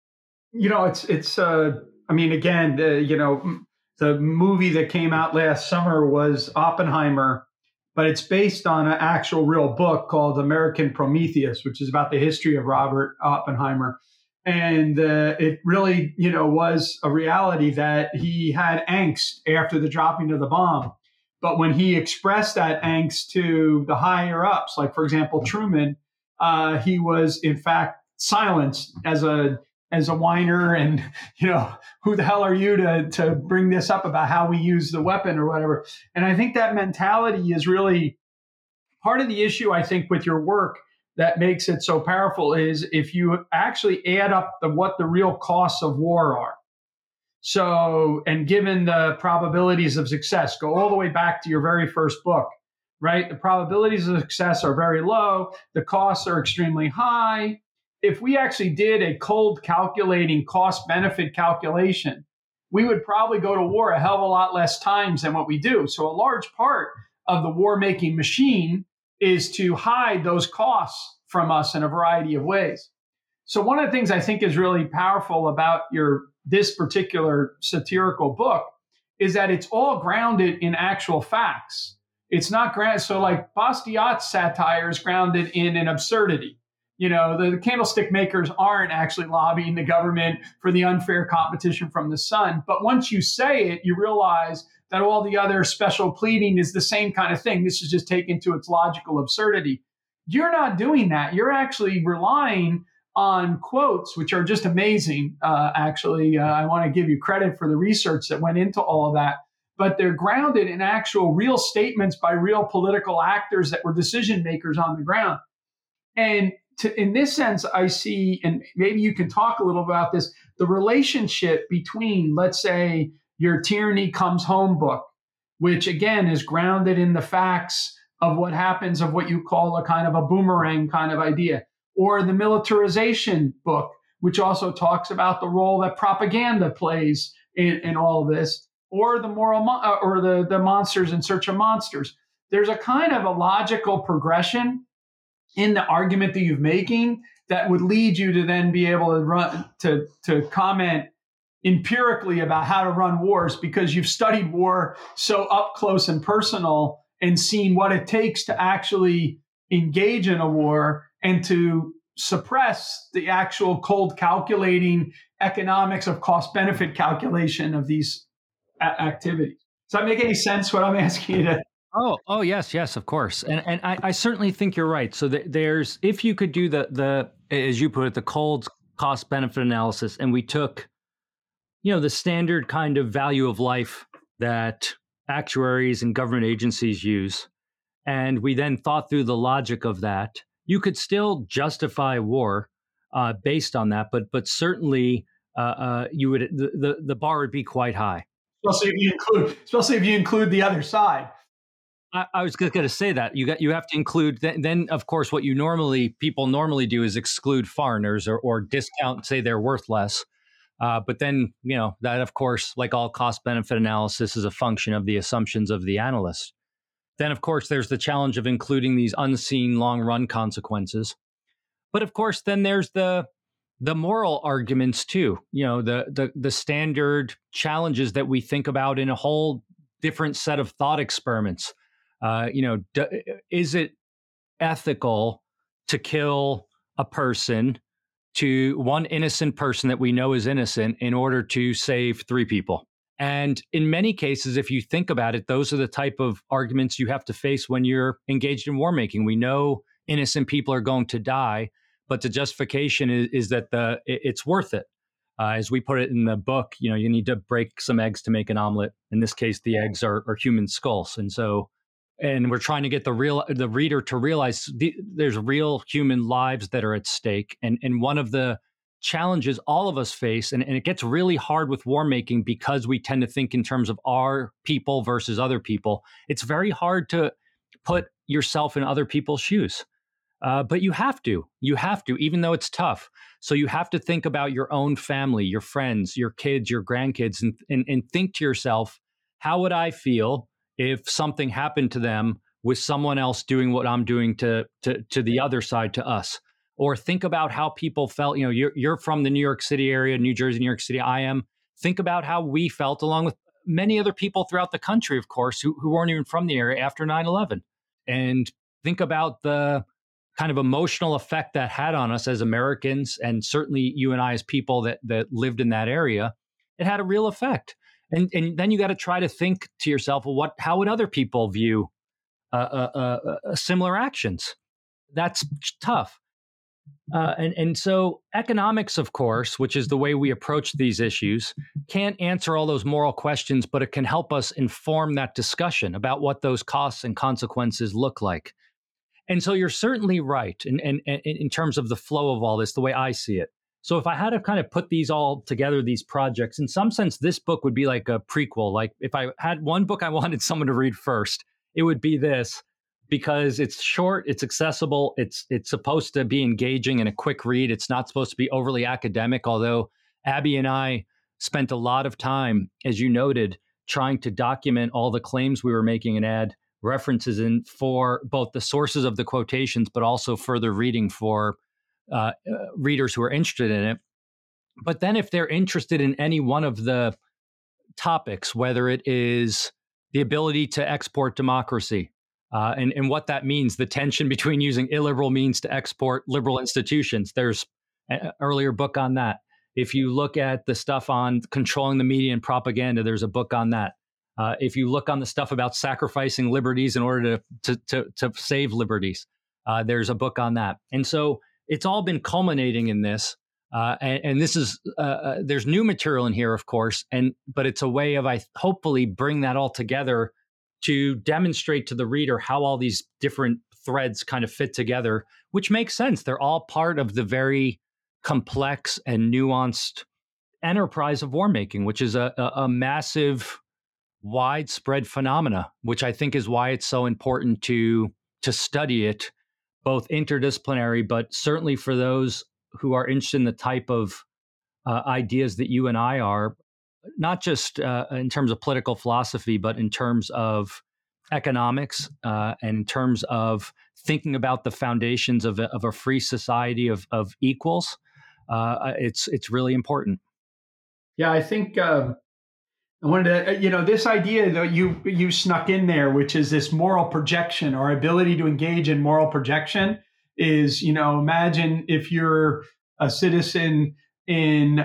Again, the movie that came out last summer was Oppenheimer, but it's based on an actual real book called American Prometheus, which is about the history of Robert Oppenheimer. And it really, was a reality that he had angst after the dropping of the bomb. But when he expressed that angst to the higher ups, like, for example, Truman, he was, in fact, silenced as a whiner, and who the hell are you to bring this up about how we use the weapon or whatever. And I think that mentality is really part of the issue, I think, with your work that makes it so powerful, is if you actually add up what the real costs of war are. So, and given the probabilities of success, go all the way back to your very first book, right? The probabilities of success are very low. The costs are extremely high. If we actually did a cold calculating cost benefit calculation, we would probably go to war a hell of a lot less times than what we do. So a large part of the war making machine is to hide those costs from us in a variety of ways. So one of the things I think is really powerful about this particular satirical book is that it's all grounded in actual facts. It's not grounded. So like Bastiat's satire is grounded in an absurdity. The candlestick makers aren't actually lobbying the government for the unfair competition from the sun. But once you say it, you realize that all the other special pleading is the same kind of thing. This is just taken to its logical absurdity. You're not doing that. You're actually relying on quotes, which are just amazing. I want to give you credit for the research that went into all of that. But they're grounded in actual real statements by real political actors that were decision makers on the ground. And in this sense, I see, and maybe you can talk a little about this, the relationship between, let's say, your Tyranny Comes Home book, which again is grounded in the facts of what happens, of what you call a kind of a boomerang kind of idea, or the Militarization book, which also talks about the role that propaganda plays in all of this, or the the Monsters in Search of Monsters. There's a kind of a logical progression in the argument that you're making that would lead you to then be able to comment empirically about how to run wars, because you've studied war so up close and personal and seen what it takes to actually engage in a war and to suppress the actual cold calculating economics of cost benefit calculation of these activities. Does that make any sense, what I'm asking you to? Oh, yes, of course. And I certainly think you're right. So there's, if you could do the, as you put it, the cold cost benefit analysis, and we took, the standard kind of value of life that actuaries and government agencies use, and we then thought through the logic of that, you could still justify war based on that, but certainly you would, the bar would be quite high. Especially if you include the other side. I was going to say that you have to include then of course what people normally do is exclude foreigners or discount, say they're worth less. But then, that of course, like all cost benefit analysis, is a function of the assumptions of the analyst. Then of course there's the challenge of including these unseen long run consequences. But of course then there's the moral arguments too, the standard challenges that we think about in a whole different set of thought experiments. Is it ethical to kill a person, to one innocent person that we know is innocent, in order to save 3 people? And in many cases, if you think about it, those are the type of arguments you have to face when you're engaged in war making. We know innocent people are going to die, but the justification is that it's worth it. As we put it in the book, you need to break some eggs to make an omelet. In this case, the eggs are human skulls. And we're trying to get the reader to realize there's real human lives that are at stake. And one of the challenges all of us face, and it gets really hard with war making because we tend to think in terms of our people versus other people. It's very hard to put yourself in other people's shoes. But you have to, even though it's tough. So you have to think about your own family, your friends, your kids, your grandkids, and think to yourself, how would I feel if something happened to them with someone else doing what I'm doing to the other side, to us? Or think about how people felt. You're from the New York City area, New Jersey, New York City. I am. Think about how we felt, along with many other people throughout the country, of course, who weren't even from the area after 9/11. And think about the kind of emotional effect that had on us as Americans, and certainly you and I as people that lived in that area. It had a real effect. And then you got to try to think to yourself, well, how would other people view similar actions? That's tough. And so economics, of course, which is the way we approach these issues, can't answer all those moral questions, but it can help us inform that discussion about what those costs and consequences look like. And so you're certainly right in terms of the flow of all this, the way I see it. So if I had to kind of put these all together, these projects, in some sense, this book would be like a prequel. Like if I had one book I wanted someone to read first, it would be this, because it's short, it's accessible, it's supposed to be engaging and a quick read. It's not supposed to be overly academic, although Abby and I spent a lot of time, as you noted, trying to document all the claims we were making and add references in for both the sources of the quotations, but also further reading for readers who are interested in it. But then if they're interested in any one of the topics, whether it is the ability to export democracy, and what that means, the tension between using illiberal means to export liberal institutions, there's an earlier book on that. If you look at the stuff on controlling the media and propaganda, there's a book on that. If you look on the stuff about sacrificing liberties in order to save liberties, there's a book on that. And so it's all been culminating in this. And this is, there's new material in here, of course, but it's a way of, I hopefully bring that all together to demonstrate to the reader how all these different threads kind of fit together, which makes sense. They're all part of the very complex and nuanced enterprise of war making, which is a massive, widespread phenomena, which I think is why it's so important to study it, both interdisciplinary, but certainly for those who are interested in the type of ideas that you and I are, not just in terms of political philosophy, but in terms of economics, and in terms of thinking about the foundations of a free society of equals. It's really important. Yeah, I think I wanted to, this idea that you snuck in there, which is this moral projection, our ability to engage in moral projection is, imagine if you're a citizen in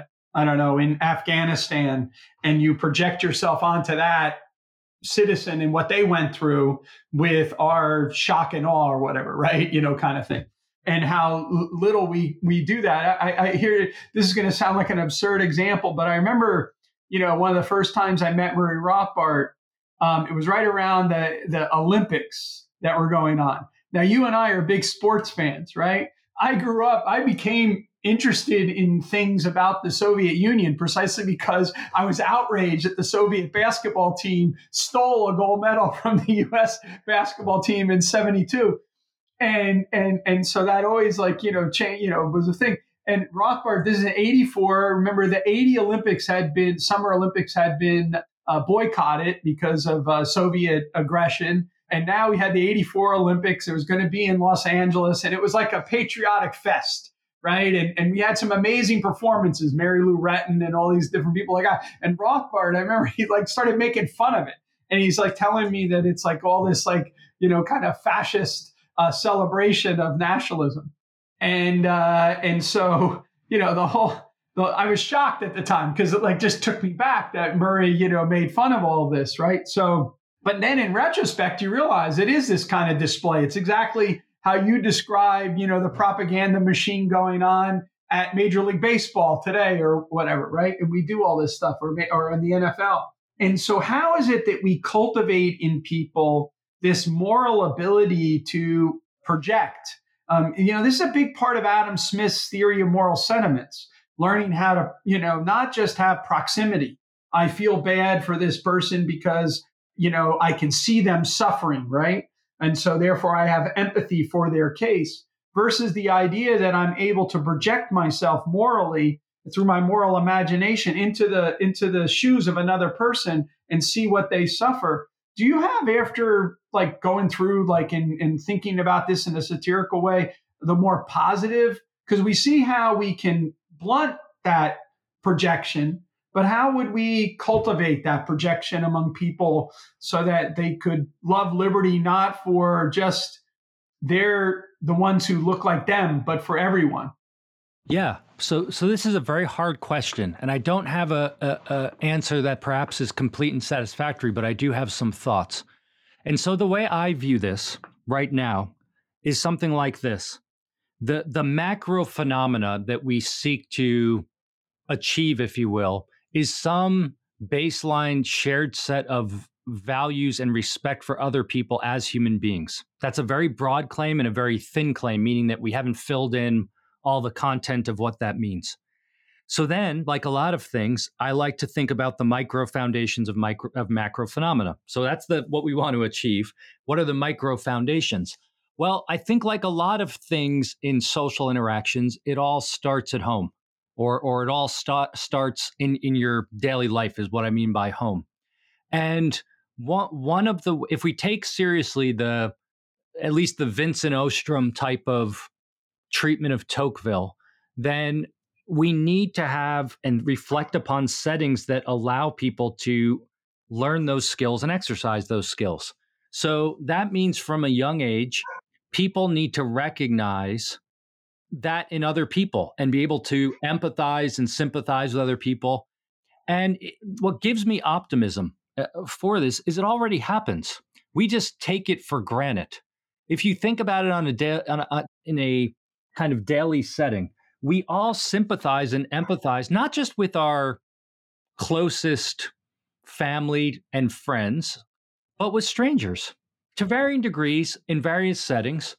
Afghanistan, and you project yourself onto that citizen and what they went through with our shock and awe or whatever, right? Kind of thing. And how little we do that. I hear this is going to sound like an absurd example, but I remember, one of the first times I met Murray Rothbard, it was right around the Olympics that were going on. Now, you and I are big sports fans, right? I became interested in things about the Soviet Union precisely because I was outraged that the Soviet basketball team stole a gold medal from the U.S. basketball team in '72. And so that always was a thing. And Rothbard, this is in '84. Remember, the '80 Summer Olympics had been boycotted because of Soviet aggression. And now we had the '84 Olympics. It was going to be in Los Angeles, and it was like a patriotic fest, right? And we had some amazing performances, Mary Lou Retton and all these different people like that. And Rothbard, I remember he started making fun of it. and he's like telling me that it's like all this like, kind of fascist celebration of nationalism. And so, I was shocked at the time because it like just took me back that Murray, made fun of all of this, right? So, but then in retrospect, you realize it is this kind of display. It's exactly how you describe, the propaganda machine going on at Major League Baseball today or whatever, right? And we do all this stuff, or in the NFL. And so how is it that we cultivate in people this moral ability to project? This is a big part of Adam Smith's theory of moral sentiments, learning how to, not just have proximity. I feel bad for this person because, I can see them suffering, right? And so therefore I have empathy for their case, versus the idea that I'm able to project myself morally through my moral imagination into the shoes of another person and see what they suffer. Do you have, after like going through like and thinking about this in a satirical way, the more positive? Because we see how we can blunt that projection, but how would we cultivate that projection among people so that they could love liberty not for just they're the ones who look like them, but for everyone? Yeah. So this is a very hard question, and I don't have a answer that perhaps is complete and satisfactory, but I do have some thoughts. And so the way I view this right now is something like this. The macro phenomena that we seek to achieve, if you will, is some baseline shared set of values and respect for other people as human beings. That's a very broad claim and a very thin claim, meaning that we haven't filled in all the content of what that means. So then, like a lot of things, I like to think about the micro foundations of macro phenomena. So that's what we want to achieve. What are the micro foundations? Well, I think like a lot of things in social interactions, it all starts at home, or it all starts in your daily life is what I mean by home. And one of the, if we take seriously at least the Vincent Ostrom type of treatment of Tocqueville, then we need to have and reflect upon settings that allow people to learn those skills and exercise those skills. So that means from a young age, people need to recognize that in other people and be able to empathize and sympathize with other people. And what gives me optimism for this is it already happens. We just take it for granted. If you think about it in a kind of daily setting, we all sympathize and empathize, not just with our closest family and friends, but with strangers to varying degrees in various settings.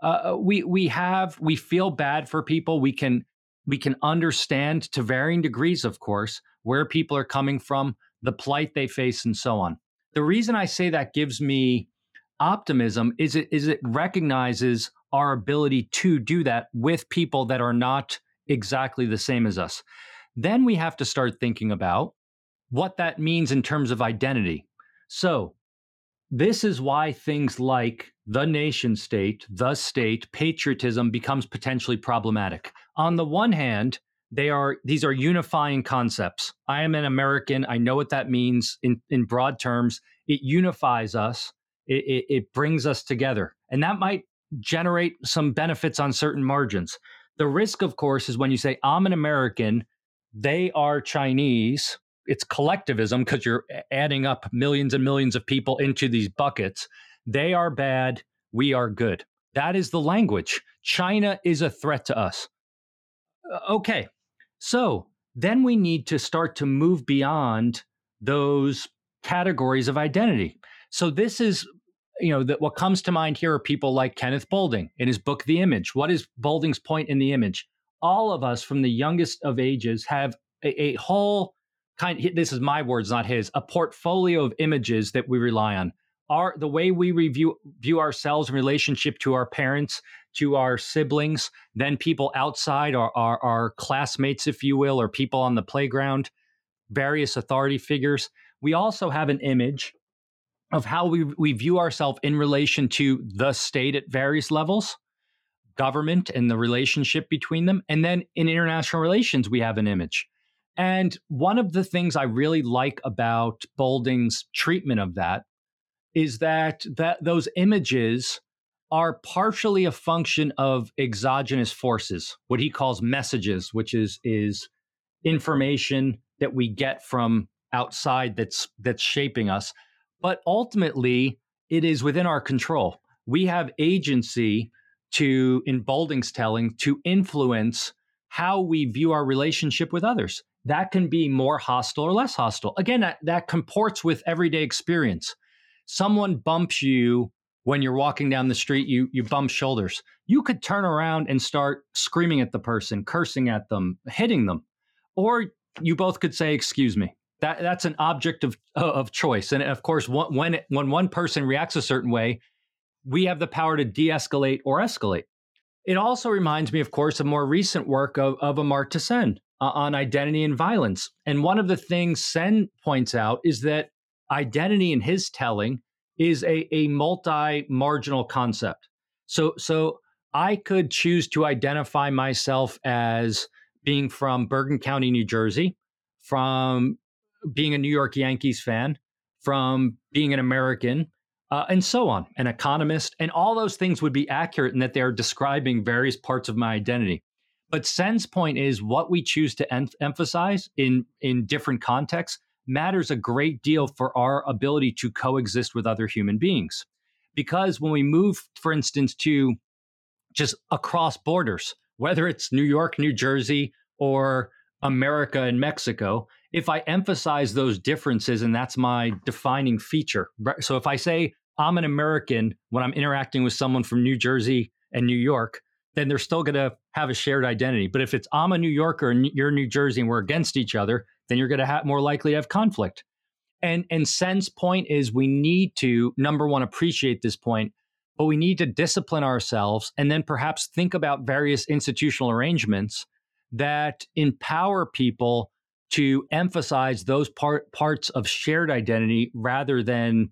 We feel bad for people. We can understand to varying degrees, of course, where people are coming from, the plight they face, and so on. The reason I say that gives me optimism is it recognizes our ability to do that with people that are not exactly the same as us. Then we have to start thinking about what that means in terms of identity. So this is why things like the nation state, the state, patriotism becomes potentially problematic. On the one hand, these are unifying concepts. I am an American. I know what that means in broad terms. It unifies us. It brings us together. And that might generate some benefits on certain margins. The risk, of course, is when you say, I'm an American, they are Chinese. It's collectivism because you're adding up millions and millions of people into these buckets. They are bad. We are good. That is the language. China is a threat to us. Okay. So then we need to start to move beyond those categories of identity. So this is, what comes to mind here are people like Kenneth Boulding in his book, The Image. What is Boulding's point in The Image? All of us from the youngest of ages have a whole this is my words, not his, a portfolio of images that we rely on. The way we view ourselves in relationship to our parents, to our siblings, then people outside, our classmates, if you will, or people on the playground, various authority figures. We also have an image of how we view ourselves in relation to the state at various levels, government and the relationship between them. And then in international relations, we have an image. And one of the things I really like about Boulding's treatment of that is that those images are partially a function of exogenous forces, what he calls messages, which is information that we get from outside that's shaping us. But ultimately, it is within our control. We have agency to, in Boulding's telling, to influence how we view our relationship with others. That can be more hostile or less hostile. Again, that comports with everyday experience. Someone bumps you when you're walking down the street, you bump shoulders. You could turn around and start screaming at the person, cursing at them, hitting them. Or you both could say, excuse me. That's an object of choice. And of course, when one person reacts a certain way, we have the power to de-escalate or escalate. It also reminds me, of course, of more recent work of Amartya Sen on identity and violence. And one of the things Sen points out is that identity in his telling is a multi-marginal concept. So I could choose to identify myself as being from Bergen County, New Jersey, from being a New York Yankees fan, from being an American, and so on, an economist, and all those things would be accurate in that they're describing various parts of my identity. But Sen's point is what we choose to emphasize in different contexts matters a great deal for our ability to coexist with other human beings. Because when we move, for instance, to just across borders, whether it's New York, New Jersey, or America and Mexico, if I emphasize those differences and that's my defining feature. So if I say I'm an American when I'm interacting with someone from New Jersey and New York, then they're still going to have a shared identity. But if it's I'm a New Yorker and you're New Jersey and we're against each other, then you're going to have more likely to have conflict. And Sen's point is we need to, number one, appreciate this point, but we need to discipline ourselves and then perhaps think about various institutional arrangements that empower people to emphasize those parts of shared identity rather than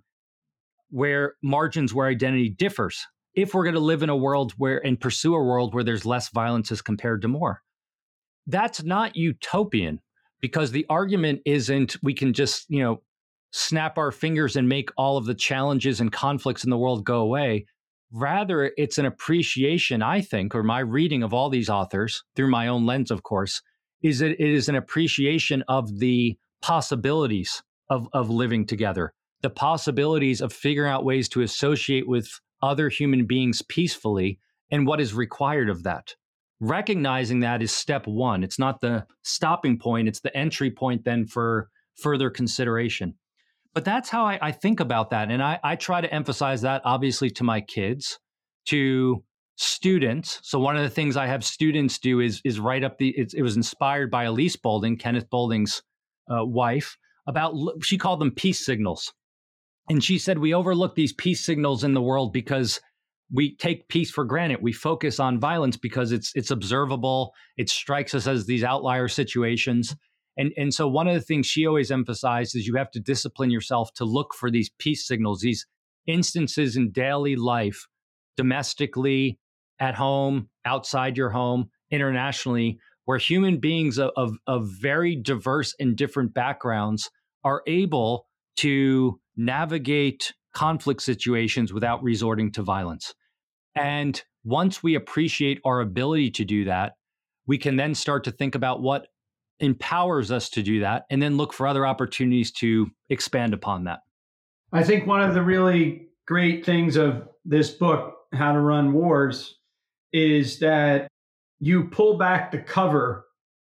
where margins where identity differs. If we're going to live in a world and pursue a world where there's less violence as compared to more. That's not utopian, because the argument isn't we can just, snap our fingers and make all of the challenges and conflicts in the world go away. Rather, it's an appreciation, I think, or my reading of all these authors, through my own lens, of course, is that it is an appreciation of the possibilities of living together, the possibilities of figuring out ways to associate with other human beings peacefully, and what is required of that. Recognizing that is step one. It's not the stopping point, it's the entry point then for further consideration. But that's how I think about that. And I try to emphasize that, obviously, to my kids, to students. So one of the things I have students do is write up it was inspired by Elise Boulding, Kenneth Boulding's wife, she called them peace signals. And she said, we overlook these peace signals in the world because we take peace for granted. We focus on violence because it's observable. It strikes us as these outlier situations. And so one of the things she always emphasized is you have to discipline yourself to look for these peace signals, these instances in daily life, domestically, at home, outside your home, internationally, where human beings of very diverse and different backgrounds are able to navigate conflict situations without resorting to violence. And once we appreciate our ability to do that, we can then start to think about what empowers us to do that and then look for other opportunities to expand upon that. I think one of the really great things of this book, How to Run Wars, is that you pull back the cover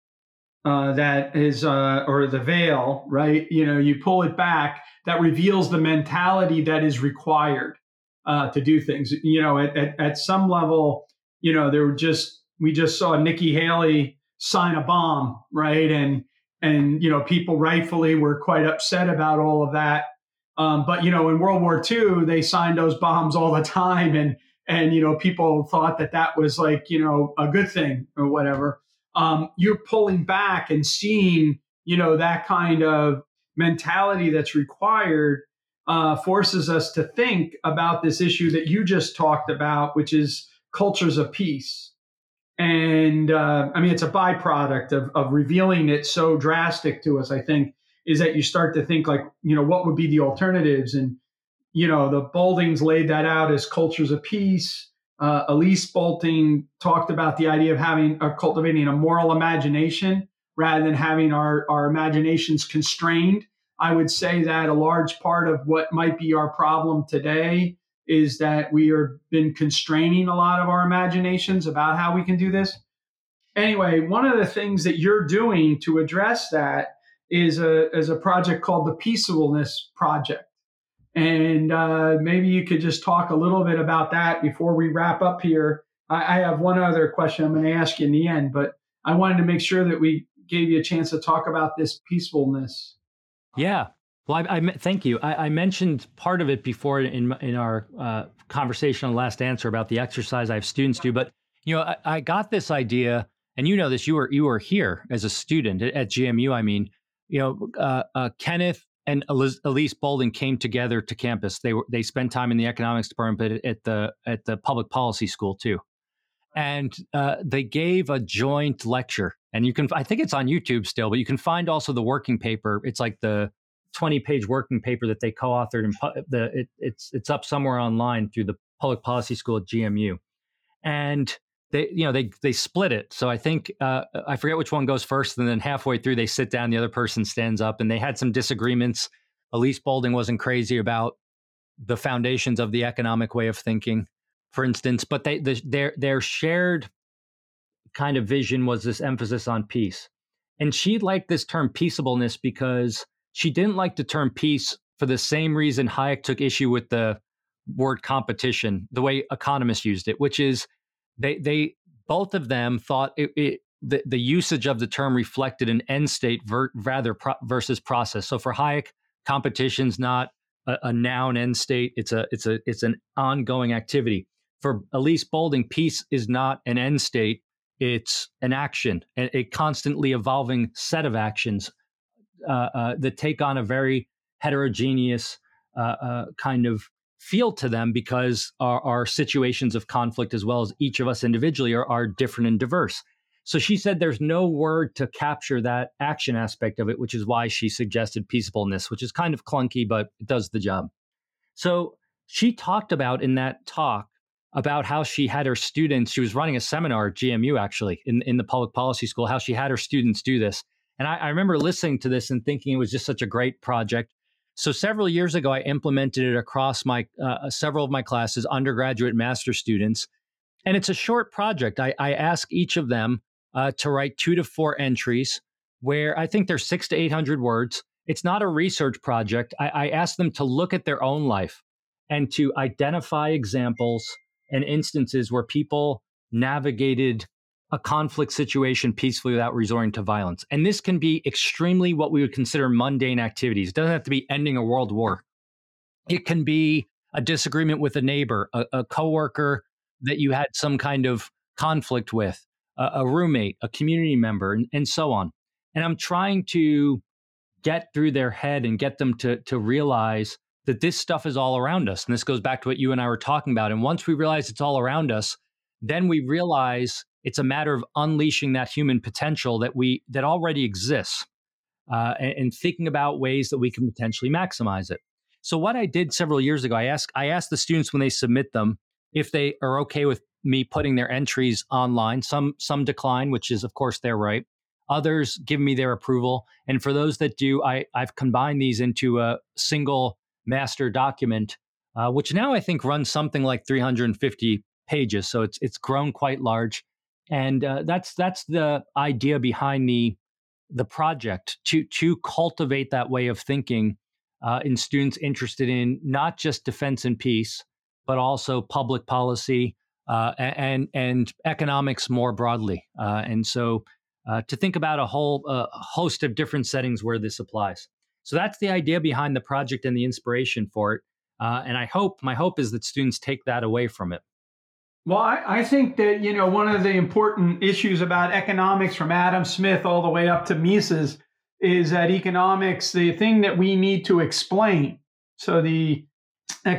that is, or the veil, right? You pull it back, that reveals the mentality that is required to do things. At some level, we just saw Nikki Haley sign a bomb, right? And people rightfully were quite upset about all of that. But in World War II, they signed those bombs all the time, and people thought that was like a good thing or whatever. You're pulling back and seeing that kind of mentality that's required forces us to think about this issue that you just talked about, which is cultures of peace. And I mean, it's a byproduct of revealing it so drastic to us, I think, is that you start to think like, what would be the alternatives? And, the Bouldings laid that out as cultures of peace. Elise Bolting talked about the idea of cultivating a moral imagination rather than having our imaginations constrained. I would say that a large part of what might be our problem today is that we are been constraining a lot of our imaginations about how we can do this. Anyway, one of the things that you're doing to address that is a project called the Peaceableness Project. And maybe you could just talk a little bit about that before we wrap up here. I have one other question I'm going to ask you in the end, but I wanted to make sure that we gave you a chance to talk about this peacefulness. Yeah. Well, I thank you. I mentioned part of it before in our conversation on the last answer about the exercise I have students do. But I got this idea, and this. You were here as a student at GMU. I mean, Kenneth and Elise Boulding came together to campus. They spent time in the economics department, but at the public policy school too, and they gave a joint lecture. And I think it's on YouTube still, but you can find also the working paper. It's like the 20-page working paper that they co-authored, and it's up somewhere online through the public policy school at GMU. And they split it. So I think I forget which one goes first, and then halfway through they sit down, the other person stands up, and they had some disagreements. Elise Boulding wasn't crazy about the foundations of the economic way of thinking, for instance, but their shared kind of vision was this emphasis on peace. And she liked this term peaceableness because she didn't like the term peace for the same reason Hayek took issue with the word competition, the way economists used it, which is they both of them thought the usage of the term reflected an end state versus process. So for Hayek, competition's not a noun end state; it's an ongoing activity. For Elise Boulding, peace is not an end state; it's an action, a constantly evolving set of actions that take on a very heterogeneous kind of feel to them because our situations of conflict, as well as each of us individually, are different and diverse. So she said there's no word to capture that action aspect of it, which is why she suggested peaceableness, which is kind of clunky, but it does the job. So she talked about in that talk about how she had her students, she was running a seminar at GMU actually in the public policy school, how she had her students do this. And I remember listening to this and thinking it was just such a great project. So several years ago, I implemented it across my several of my classes, undergraduate, master students. And it's a short project. I ask each of them to write 2 to 4 entries where I think there's 600 to 800 words. It's not a research project. I ask them to look at their own life and to identify examples and instances where people navigated a conflict situation peacefully without resorting to violence. And this can be extremely what we would consider mundane activities. It doesn't have to be ending a world war. It can be a disagreement with a neighbor, a coworker that you had some kind of conflict with, a roommate, a community member, and so on. And I'm trying to get through their head and get them to realize that this stuff is all around us. And this goes back to what you and I were talking about. And once we realize it's all around us, then we realize it's a matter of unleashing that human potential that already exists, and thinking about ways that we can potentially maximize it. So what I did several years ago, I asked the students when they submit them if they are okay with me putting their entries online. Some decline, which is of course their right. Others give me their approval. And for those that do, I've combined these into a single master document, which now I think runs something like 350 pages. So it's grown quite large. And that's the idea behind the project, to cultivate that way of thinking in students interested in not just defense and peace, but also public policy and economics more broadly. And so to think about a whole host of different settings where this applies. So that's the idea behind the project and the inspiration for it. And my hope is that students take that away from it. Well, I think that, one of the important issues about economics from Adam Smith all the way up to Mises is that economics, the thing that we need to explain, so the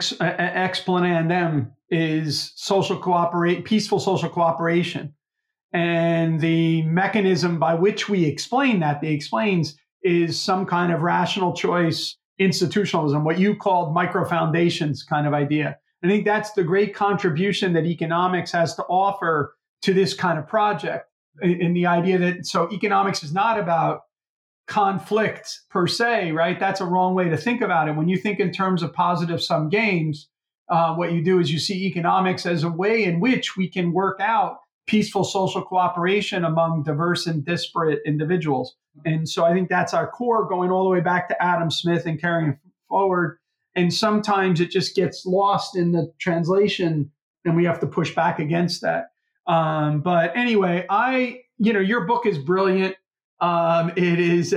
explanandum is peaceful social cooperation. And the mechanism by which we explain that, the explains, is some kind of rational choice institutionalism, what you called micro foundations kind of idea. I think that's the great contribution that economics has to offer to this kind of project, in the idea that, so economics is not about conflict per se, right? That's a wrong way to think about it. When you think in terms of positive sum games, what you do is you see economics as a way in which we can work out peaceful social cooperation among diverse and disparate individuals. And so I think that's our core, going all the way back to Adam Smith and carrying forward. And sometimes it just gets lost in the translation, and we have to push back against that. But anyway, your book is brilliant. It is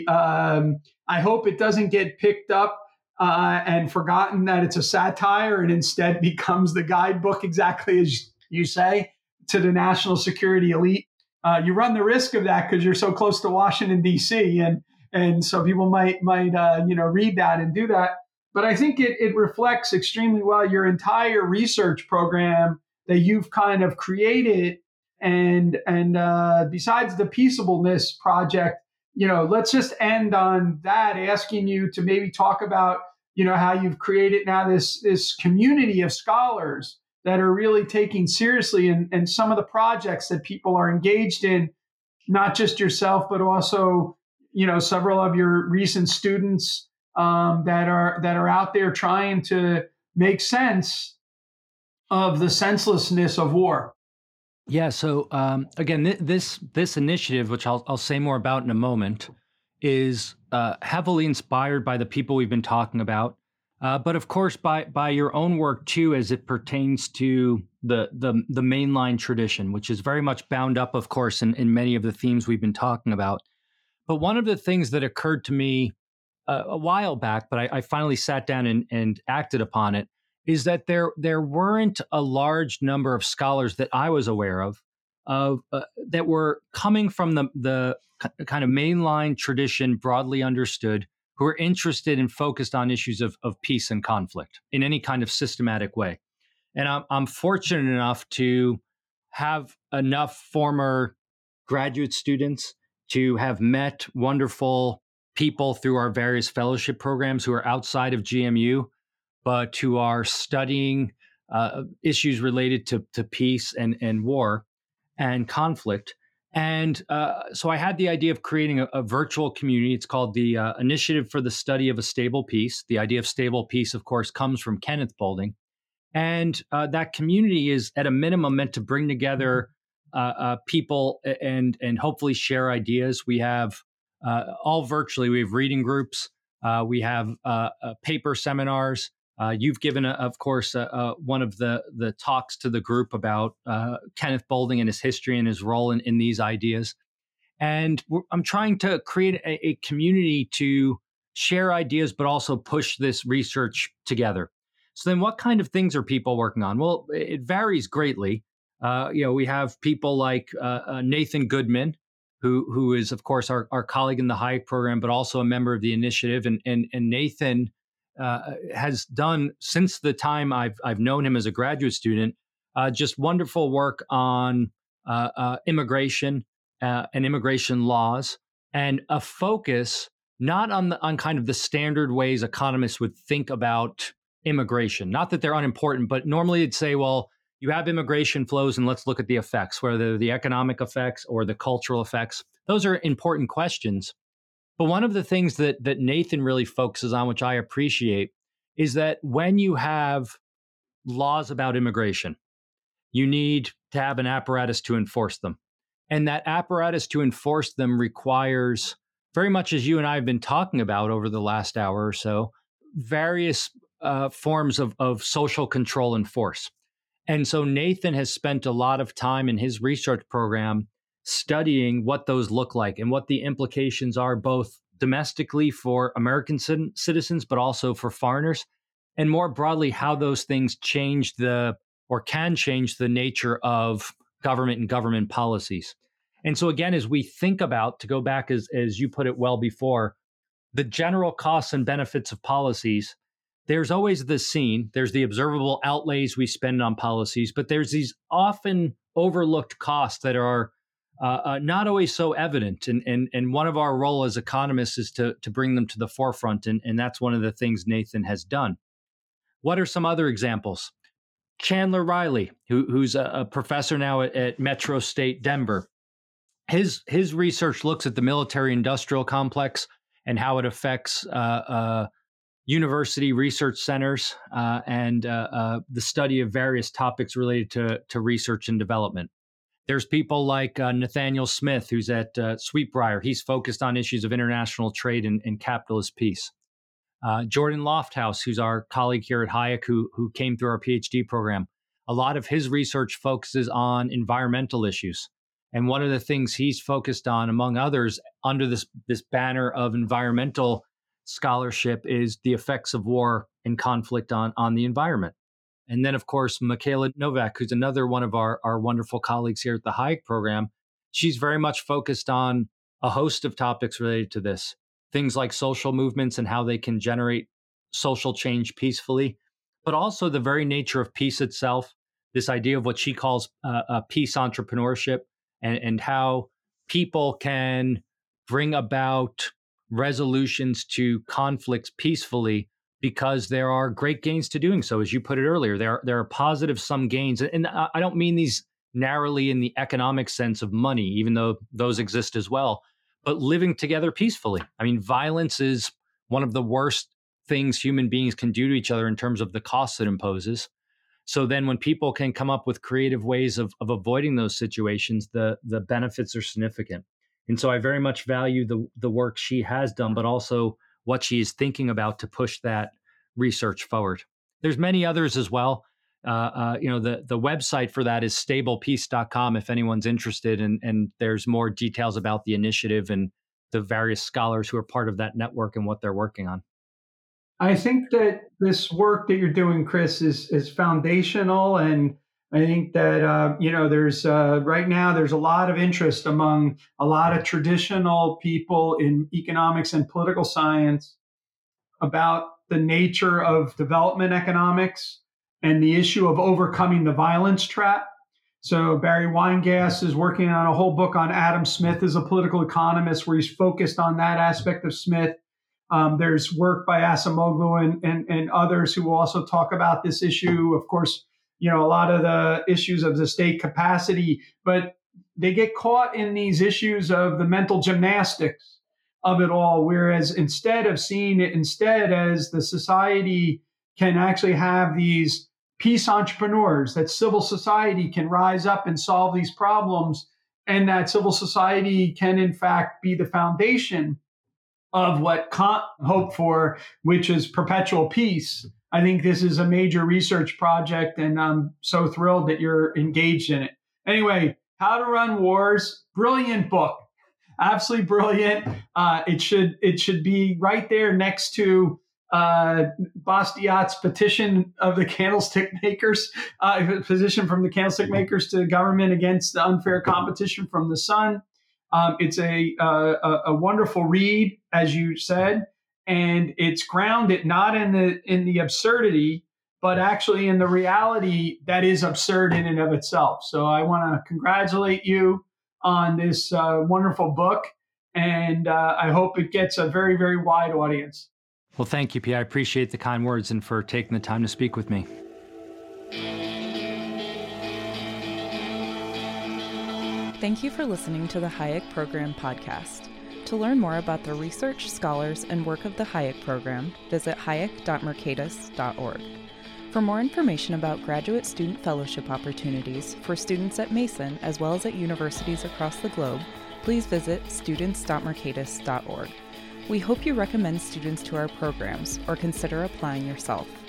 I hope it doesn't get picked up and forgotten that it's a satire, and instead becomes the guidebook, exactly as you say, to the national security elite. You run the risk of that because you're so close to Washington, D.C., and so people might read that and do that. But I think it reflects extremely well your entire research program that you've kind of created. And besides the Peaceableness Project, let's just end on that, asking you to maybe talk about, how you've created now this community of scholars that are really taking seriously and some of the projects that people are engaged in, not just yourself, but also, several of your recent students that are out there trying to make sense of the senselessness of war. Yeah. So again, this initiative, which I'll say more about in a moment, is heavily inspired by the people we've been talking about, but of course by your own work too, as it pertains to the mainline tradition, which is very much bound up, of course, in many of the themes we've been talking about. But one of the things that occurred to me a while back, but I finally sat down and acted upon it, is that there weren't a large number of scholars that I was aware of that were coming from the kind of mainline tradition, broadly understood, who are interested and focused on issues of peace and conflict in any kind of systematic way. And I'm fortunate enough to have enough former graduate students to have met wonderful people through our various fellowship programs who are outside of GMU, but who are studying issues related to peace and war and conflict. And so I had the idea of creating a virtual community. It's called the Initiative for the Study of a Stable Peace. The idea of stable peace, of course, comes from Kenneth Boulding. And that community is, at a minimum, meant to bring together people and hopefully share ideas. We have all virtually. We have reading groups. We have paper seminars. You've given, of course, one of the talks to the group about Kenneth Boulding and his history and his role in these ideas. And I'm trying to create a community to share ideas, but also push this research together. So then what kind of things are people working on? Well, it varies greatly. We have people like Nathan Goodman, who is, of course, our colleague in the Hayek program, but also a member of the initiative. And Nathan has done, since the time I've known him as a graduate student, just wonderful work on immigration and immigration laws, and a focus not on kind of the standard ways economists would think about immigration. Not that they're unimportant, but normally it'd say, well, you have immigration flows and let's look at the effects, whether the economic effects or the cultural effects. Those are important questions. But one of the things that Nathan really focuses on, which I appreciate, is that when you have laws about immigration, you need to have an apparatus to enforce them. And that apparatus to enforce them requires, very much as you and I have been talking about over the last hour or so, various forms of social control and force. And so Nathan has spent a lot of time in his research program studying what those look like and what the implications are, both domestically for American citizens, but also for foreigners, and more broadly, how those things change or can change the nature of government and government policies. And so again, as we think about, to go back as you put it well before, the general costs and benefits of policies, there's always the scene, there's the observable outlays we spend on policies, but there's these often overlooked costs that are not always so evident. And one of our role as economists is to bring them to the forefront. And that's one of the things Nathan has done. What are some other examples? Chandler Riley, who's a professor now at Metro State Denver. His research looks at the military-industrial complex and how it affects university research centers and the study of various topics related to research and development. There's people like Nathaniel Smith, who's at Sweetbriar. He's focused on issues of international trade and capitalist peace. Jordan Lofthouse, who's our colleague here at Hayek, who came through our PhD program. A lot of his research focuses on environmental issues. And one of the things he's focused on, among others, under this banner of environmental scholarship is the effects of war and conflict on the environment. And then, of course, Michaela Novak, who's another one of our wonderful colleagues here at the Hayek program, she's very much focused on a host of topics related to this. Things like social movements and how they can generate social change peacefully, but also the very nature of peace itself, this idea of what she calls peace entrepreneurship, and how people can bring about resolutions to conflicts peacefully because there are great gains to doing so. As you put it earlier, there are positive sum gains. And I don't mean these narrowly in the economic sense of money, even though those exist as well, but living together peacefully. I mean, violence is one of the worst things human beings can do to each other in terms of the costs it imposes. So then when people can come up with creative ways of avoiding those situations, the benefits are significant. And so I very much value the work she has done, but also what she is thinking about to push that research forward. There's many others as well. The website for that is stablepeace.com if anyone's interested. And there's more details about the initiative and the various scholars who are part of that network and what they're working on. I think that this work that you're doing, Chris, is foundational. And I think that, there's right now, there's a lot of interest among a lot of traditional people in economics and political science about the nature of development economics and the issue of overcoming the violence trap. So Barry Weingast is working on a whole book on Adam Smith as a political economist, where he's focused on that aspect of Smith. There's work by Acemoglu and others who will also talk about this issue. Of course, a lot of the issues of the state capacity, but they get caught in these issues of the mental gymnastics of it all. Whereas instead of seeing it as the society can actually have these peace entrepreneurs, that civil society can rise up and solve these problems, and that civil society can in fact be the foundation of what Kant hoped for, which is perpetual peace. I think this is a major research project, and I'm so thrilled that you're engaged in it. Anyway, How to Run Wars, brilliant book, absolutely brilliant. It should be right there next to Bastiat's petition of the candlestick makers, petition from the candlestick makers to the government against the unfair competition from the sun. It's a wonderful read, as you said, and it's grounded not in the absurdity, but actually in the reality that is absurd in and of itself. So I want to congratulate you on this wonderful book, and I hope it gets a very, very wide audience. Well, thank you, P. I appreciate the kind words and for taking the time to speak with me. Thank you for listening to the Hayek Program podcast. To learn more about the research, scholars, and work of the Hayek Program, visit hayek.mercatus.org. For more information about graduate student fellowship opportunities for students at Mason as well as at universities across the globe, please visit students.mercatus.org. We hope you recommend students to our programs or consider applying yourself.